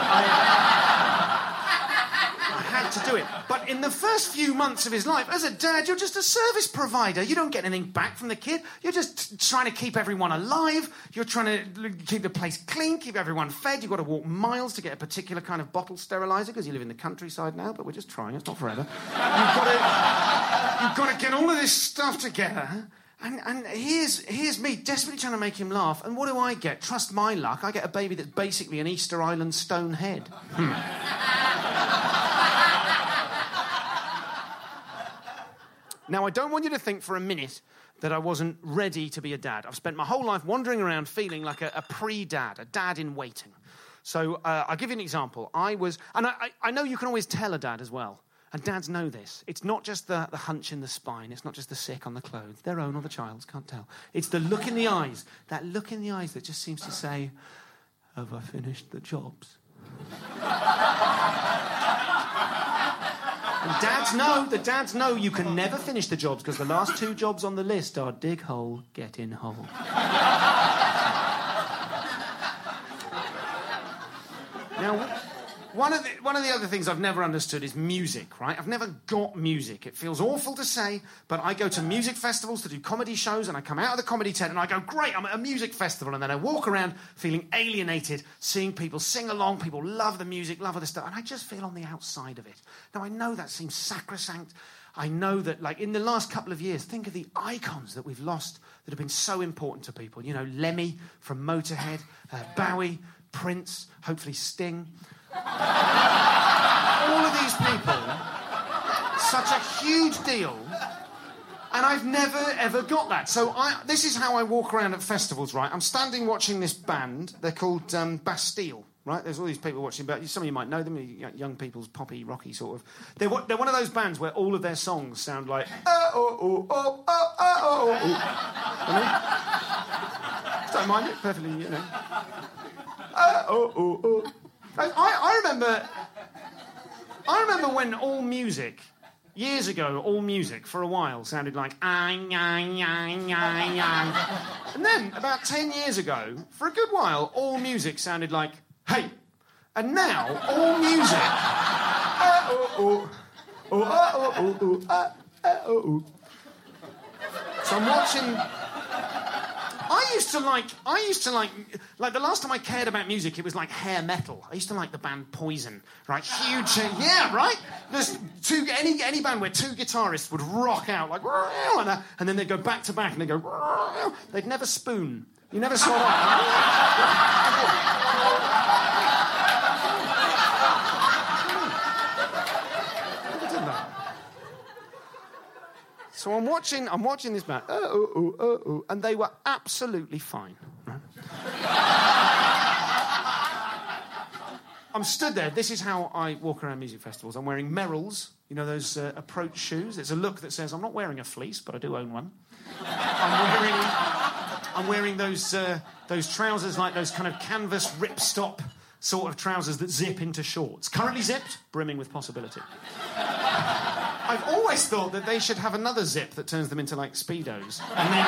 [SPEAKER 4] I had to do it. But in the first few months of his life, as a dad, you're just a service provider. You don't get anything back from the kid. You're just trying to keep everyone alive. You're trying to keep the place clean, keep everyone fed. You've got to walk miles to get a particular kind of bottle sterilizer because you live in the countryside now, but we're just trying. It's not forever. You've got to get all of this stuff together. And here's me desperately trying to make him laugh. And what do I get? Trust my luck. I get a baby that's basically an Easter Island stone head. Now, I don't want you to think for a minute that I wasn't ready to be a dad. I've spent my whole life wandering around feeling like a pre-dad, a dad in waiting. So I'll give you an example. I know you can always tell a dad as well. And dads know this. It's not just the hunch in the spine. It's not just the sick on the clothes. Their own or the child's, can't tell. It's the look in the eyes. That look in the eyes that just seems to say, have I finished the jobs? And the dads know you can never finish the jobs because the last 2 jobs on the list are dig hole, get in hole. Now, one of the other things I've never understood is music, right? I've never got music. It feels awful to say, but I go to music festivals to do comedy shows, and I come out of the comedy tent and I go, great, I'm at a music festival, and then I walk around feeling alienated, seeing people sing along, people love the music, love other stuff, and I just feel on the outside of it. Now, I know that seems sacrosanct. I know that, like, in the last couple of years, think of the icons that we've lost that have been so important to people. You know, Lemmy from Motorhead, Bowie, Prince, hopefully Sting. All of these people, such a huge deal, and I've never, ever got that. So this is how I walk around at festivals, right? I'm standing watching this band. They're called Bastille, right? There's all these people watching, but some of you might know them, young people's poppy, rocky sort of. They're one of those bands where all of their songs sound like, Don't mind it, perfectly, you know. I remember when all music, years ago, all music for a while sounded like and then about 10 years ago, for a good while, all music sounded like hey, and now all music so I'm watching. I used to like the last time I cared about music, it was like hair metal. I used to like the band Poison, right? Huge, yeah, right? There's any band where 2 guitarists would rock out like, and then they'd go back to back and they'd go, they'd never spoon. You never saw that. So I'm watching this band, and they were absolutely fine. Right? I'm stood there. This is how I walk around music festivals. I'm wearing Merrells, you know, those approach shoes. It's a look that says, I'm not wearing a fleece, but I do own one. I'm wearing those trousers, like those kind of canvas ripstop sort of trousers that zip into shorts. Currently zipped, brimming with possibility. I've always thought that they should have another zip that turns them into like Speedos,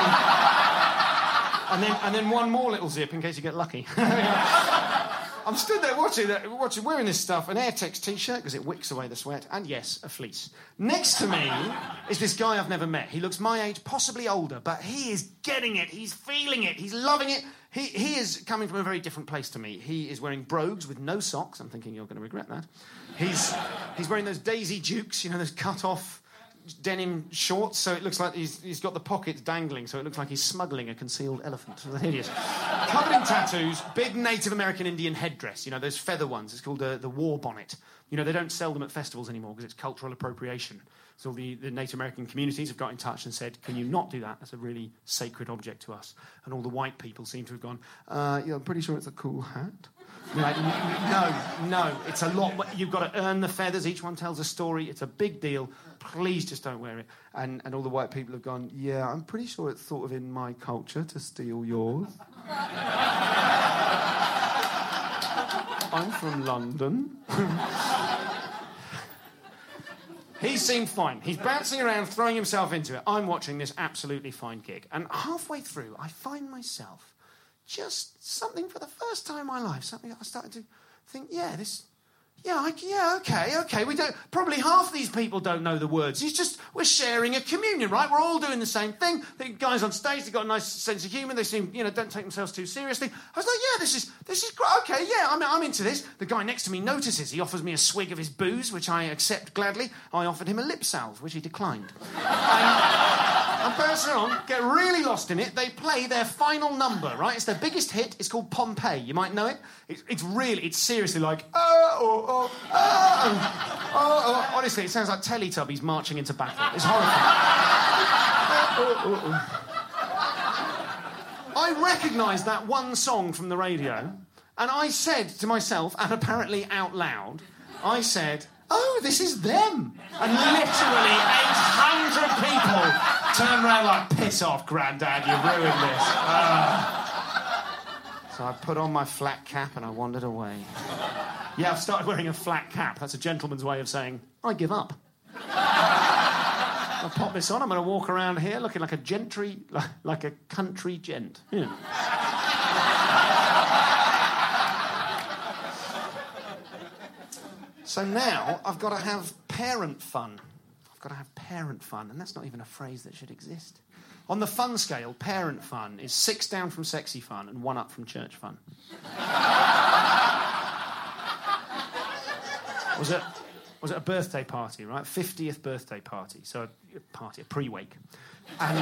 [SPEAKER 4] and then one more little zip in case you get lucky. I'm stood there watching, wearing this stuff, an Airtex t-shirt because it wicks away the sweat, and yes, a fleece. Next to me is this guy I've never met. He looks my age, possibly older, but he is getting it. He's feeling it. He's loving it. He is coming from a very different place to me. He is wearing brogues with no socks. I'm thinking you're going to regret that. He's wearing those Daisy Dukes, you know, those cut-off denim shorts, so it looks like he's got the pockets dangling, so it looks like he's smuggling a concealed elephant. Hideous. Covered in tattoos, big Native American Indian headdress, you know, those feather ones. It's called the war bonnet. You know, they don't sell them at festivals anymore because it's cultural appropriation. So the Native American communities have got in touch and said, can you not do that? That's a really sacred object to us. And all the white people seem to have gone, yeah, I'm pretty sure it's a cool hat. Like, no, it's a lot. You've got to earn the feathers. Each one tells a story. It's a big deal. Please just don't wear it. And all the white people have gone, yeah, I'm pretty sure it's sort of in my culture to steal yours. I'm from London. He seemed fine. He's bouncing around, throwing himself into it. I'm watching this absolutely fine gig. And halfway through, I find myself just something for the first time in my life, something I started to think, okay. We don't. Probably half these people don't know the words. We're sharing a communion, right? We're all doing the same thing. The guys on stage, they've got a nice sense of humour. They seem, don't take themselves too seriously. I was like, yeah, this is great. Okay, yeah, I'm into this. The guy next to me notices. He offers me a swig of his booze, which I accept gladly. I offered him a lip salve, which he declined. I'm bouncing on, get really lost in it. They play their final number, right? It's their biggest hit. It's called Pompeii. You might know it. It's seriously like, Honestly, it sounds like Teletubbies marching into battle. It's horrifying. I recognised that one song from the radio, and I said to myself, and apparently out loud, I said, oh, this is them. And literally 800 people turn around like, piss off, Grandad, you ruined this. So I put on my flat cap and I wandered away. Yeah, I've started wearing a flat cap. That's a gentleman's way of saying, I give up. I'll pop this on, I'm going to walk around here looking like a gentry, like a country gent. Yeah. So now I've got to have parent fun. I've got to have parent fun, and that's not even a phrase that should exist. On the fun scale, parent fun is 6 down from sexy fun and 1 up from church fun. Was it a birthday party, right? 50th birthday party. So a pre-wake. And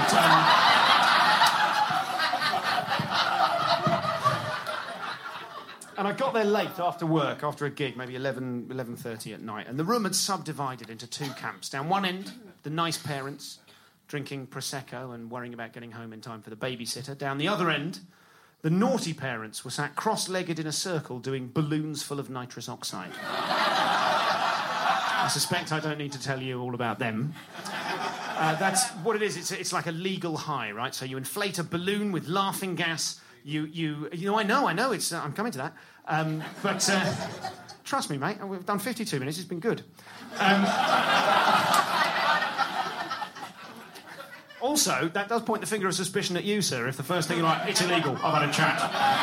[SPEAKER 4] and I got there late after work, after a gig, maybe 11:30 at night, and the room had subdivided into 2 camps. Down one end, the nice parents drinking Prosecco and worrying about getting home in time for the babysitter. Down the other end, the naughty parents were sat cross-legged in a circle doing balloons full of nitrous oxide. I suspect I don't need to tell you all about them. That's what it is. It's like a legal high, right? So you inflate a balloon with laughing gas. I know. It's I'm coming to that. But trust me, mate. We've done 52 minutes. It's been good. Also, that does point the finger of suspicion at you, sir, if the first thing you're like, it's illegal, I've had a chat.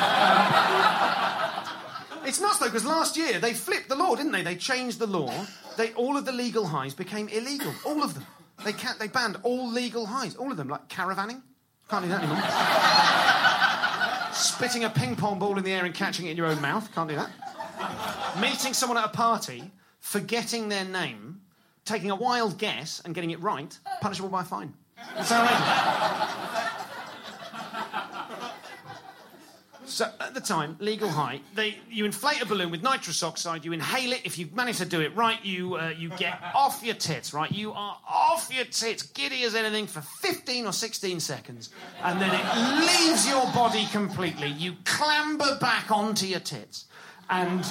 [SPEAKER 4] It's nuts, though, because last year they flipped the law, didn't they? They changed the law. All of the legal highs became illegal. All of them. They banned all legal highs. All of them, like caravanning. Can't do that anymore. Spitting a ping pong ball in the air and catching it in your own mouth. Can't do that. Meeting someone at a party, forgetting their name, taking a wild guess and getting it right, punishable by a fine. It's outrageous. So, at the time, legal high, you inflate a balloon with nitrous oxide, you inhale it, if you manage to do it right, you get off your tits, right? You are off your tits, giddy as anything, for 15 or 16 seconds, and then it leaves your body completely. You clamber back onto your tits, and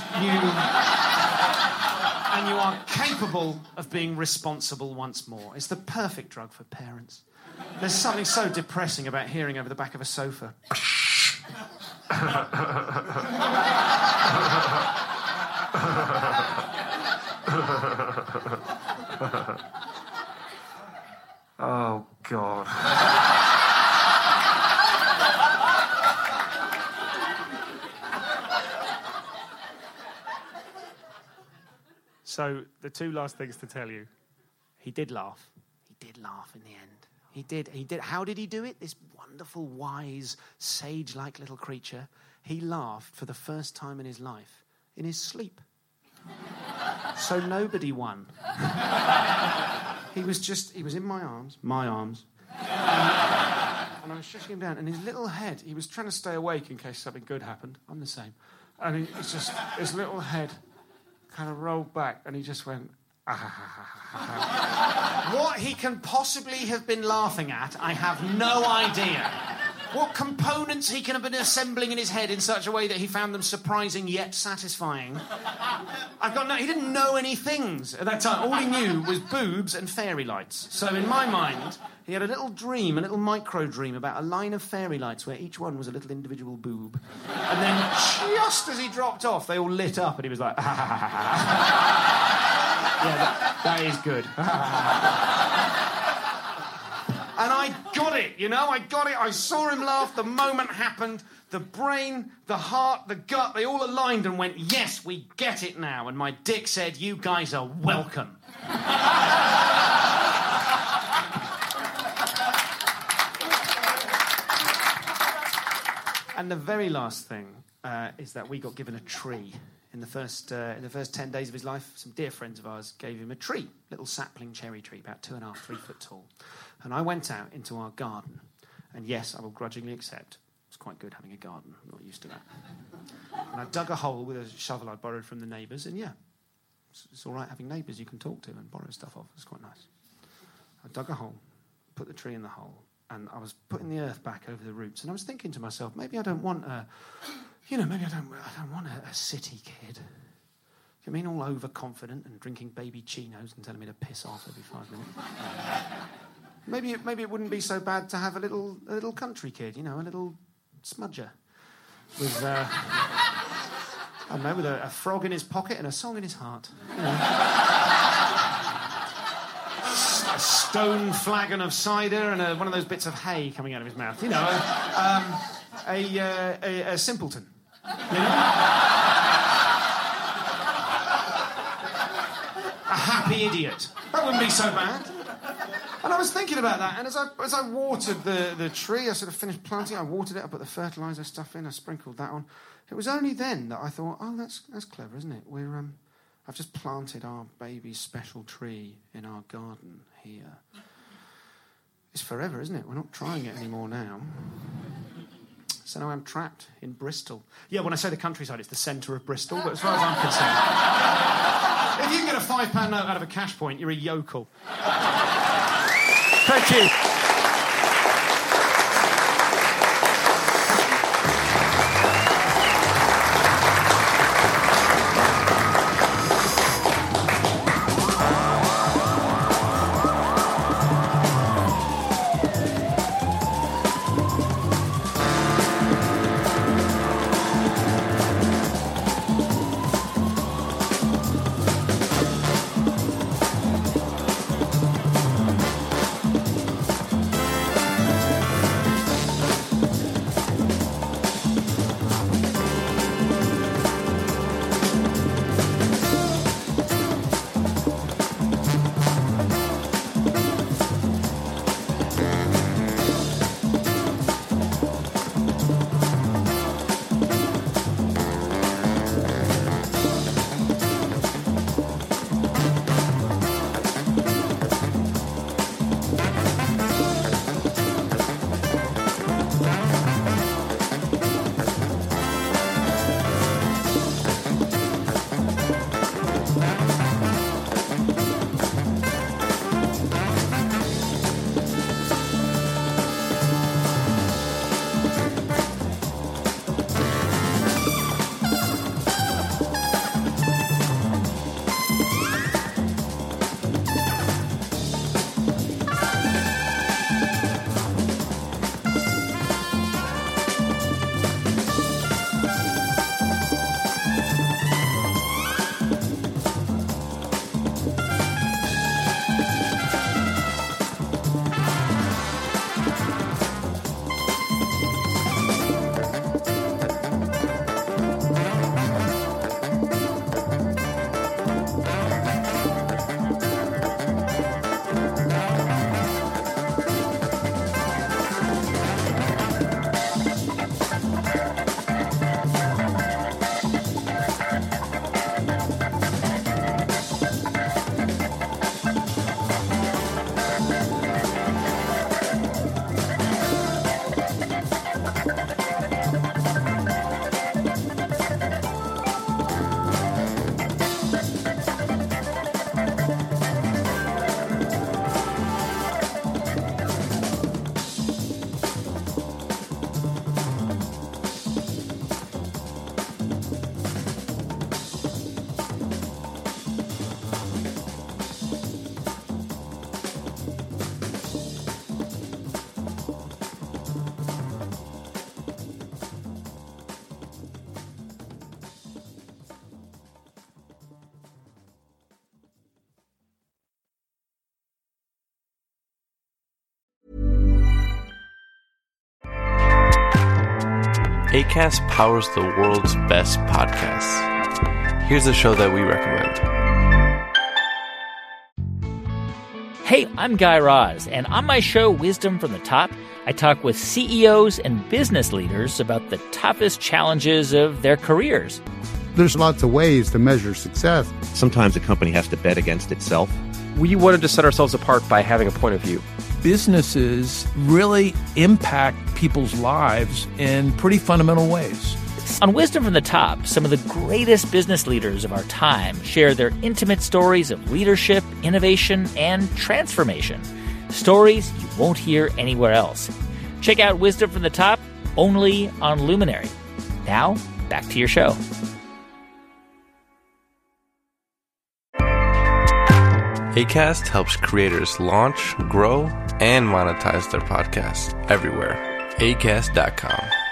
[SPEAKER 4] you are capable of being responsible once more. It's the perfect drug for parents. There's something so depressing about hearing over the back of a sofa. Oh, God. So, the 2 last things to tell you. He did laugh. He did laugh in the end. He did. How did he do it? This wonderful, wise, sage-like little creature. He laughed for the first time in his life, in his sleep. So nobody won. He was in my arms. And I was shushing him down, and his little head, he was trying to stay awake in case something good happened. I'm the same. And it's just, his little head kind of rolled back, and he just went, What he can possibly have been laughing at, I have no idea. What components he can have been assembling in his head in such a way that he found them surprising yet satisfying. He didn't know any things at that time. All he knew was boobs and fairy lights. So in my mind, he had a little micro dream about a line of fairy lights where each one was a little individual boob. And then just as he dropped off, they all lit up and he was like, Yeah, that is good. And I got it, I got it. I saw him laugh. The moment happened. The brain, the heart, the gut, they all aligned and went, yes, we get it now. And my dick said, you guys are welcome. And the very last thing is that we got given a tree. In the first 10 days of his life, some dear friends of ours gave him a tree, little sapling cherry tree, about 2.5, 3 foot tall. And I went out into our garden, and yes, I will grudgingly accept, it's quite good having a garden. I'm not used to that. And I dug a hole with a shovel I borrowed from the neighbours, and yeah, it's all right having neighbours you can talk to and borrow stuff off. It's quite nice. I dug a hole, put the tree in the hole, and I was putting the earth back over the roots, and I was thinking to myself, maybe I don't want a city kid. I mean, all overconfident and drinking baby chinos and telling me to piss off every 5 minutes. Maybe it wouldn't be so bad to have a little country kid, you know, a little smudger with I don't know, with a frog in his pocket and a song in his heart. You know. A stone flagon of cider and one of those bits of hay coming out of his mouth. You know, a simpleton. You know? A happy idiot. That wouldn't be so bad. And I was thinking about that, and as I watered the tree, I sort of finished planting, I watered it, I put the fertiliser stuff in, I sprinkled that on. It was only then that I thought, oh, that's clever, isn't it? I've just planted our baby special tree in our garden here. It's forever, isn't it? We're not trying it anymore now. So now I'm trapped in Bristol. Yeah, when I say the countryside, it's the centre of Bristol, but as far as I'm concerned... If you can get a £5 note out of a cash point, you're a yokel. Thank you.
[SPEAKER 5] Acast powers the world's best podcasts. Here's a show that we recommend.
[SPEAKER 6] Hey, I'm Guy Raz, and on my show, Wisdom from the Top, I talk with CEOs and business leaders about the toughest challenges of their careers.
[SPEAKER 7] There's lots of ways to measure success.
[SPEAKER 8] Sometimes a company has to bet against itself.
[SPEAKER 9] We wanted to set ourselves apart by having a point of view.
[SPEAKER 10] Businesses really impact people's lives in pretty fundamental ways.
[SPEAKER 6] On Wisdom from the Top, some of the greatest business leaders of our time share their intimate stories of leadership, innovation, and transformation. Stories you won't hear anywhere else. Check out Wisdom from the Top, only on Luminary. Now, back to your show.
[SPEAKER 5] Acast helps creators launch, grow, and monetize their podcasts everywhere. Acast.com.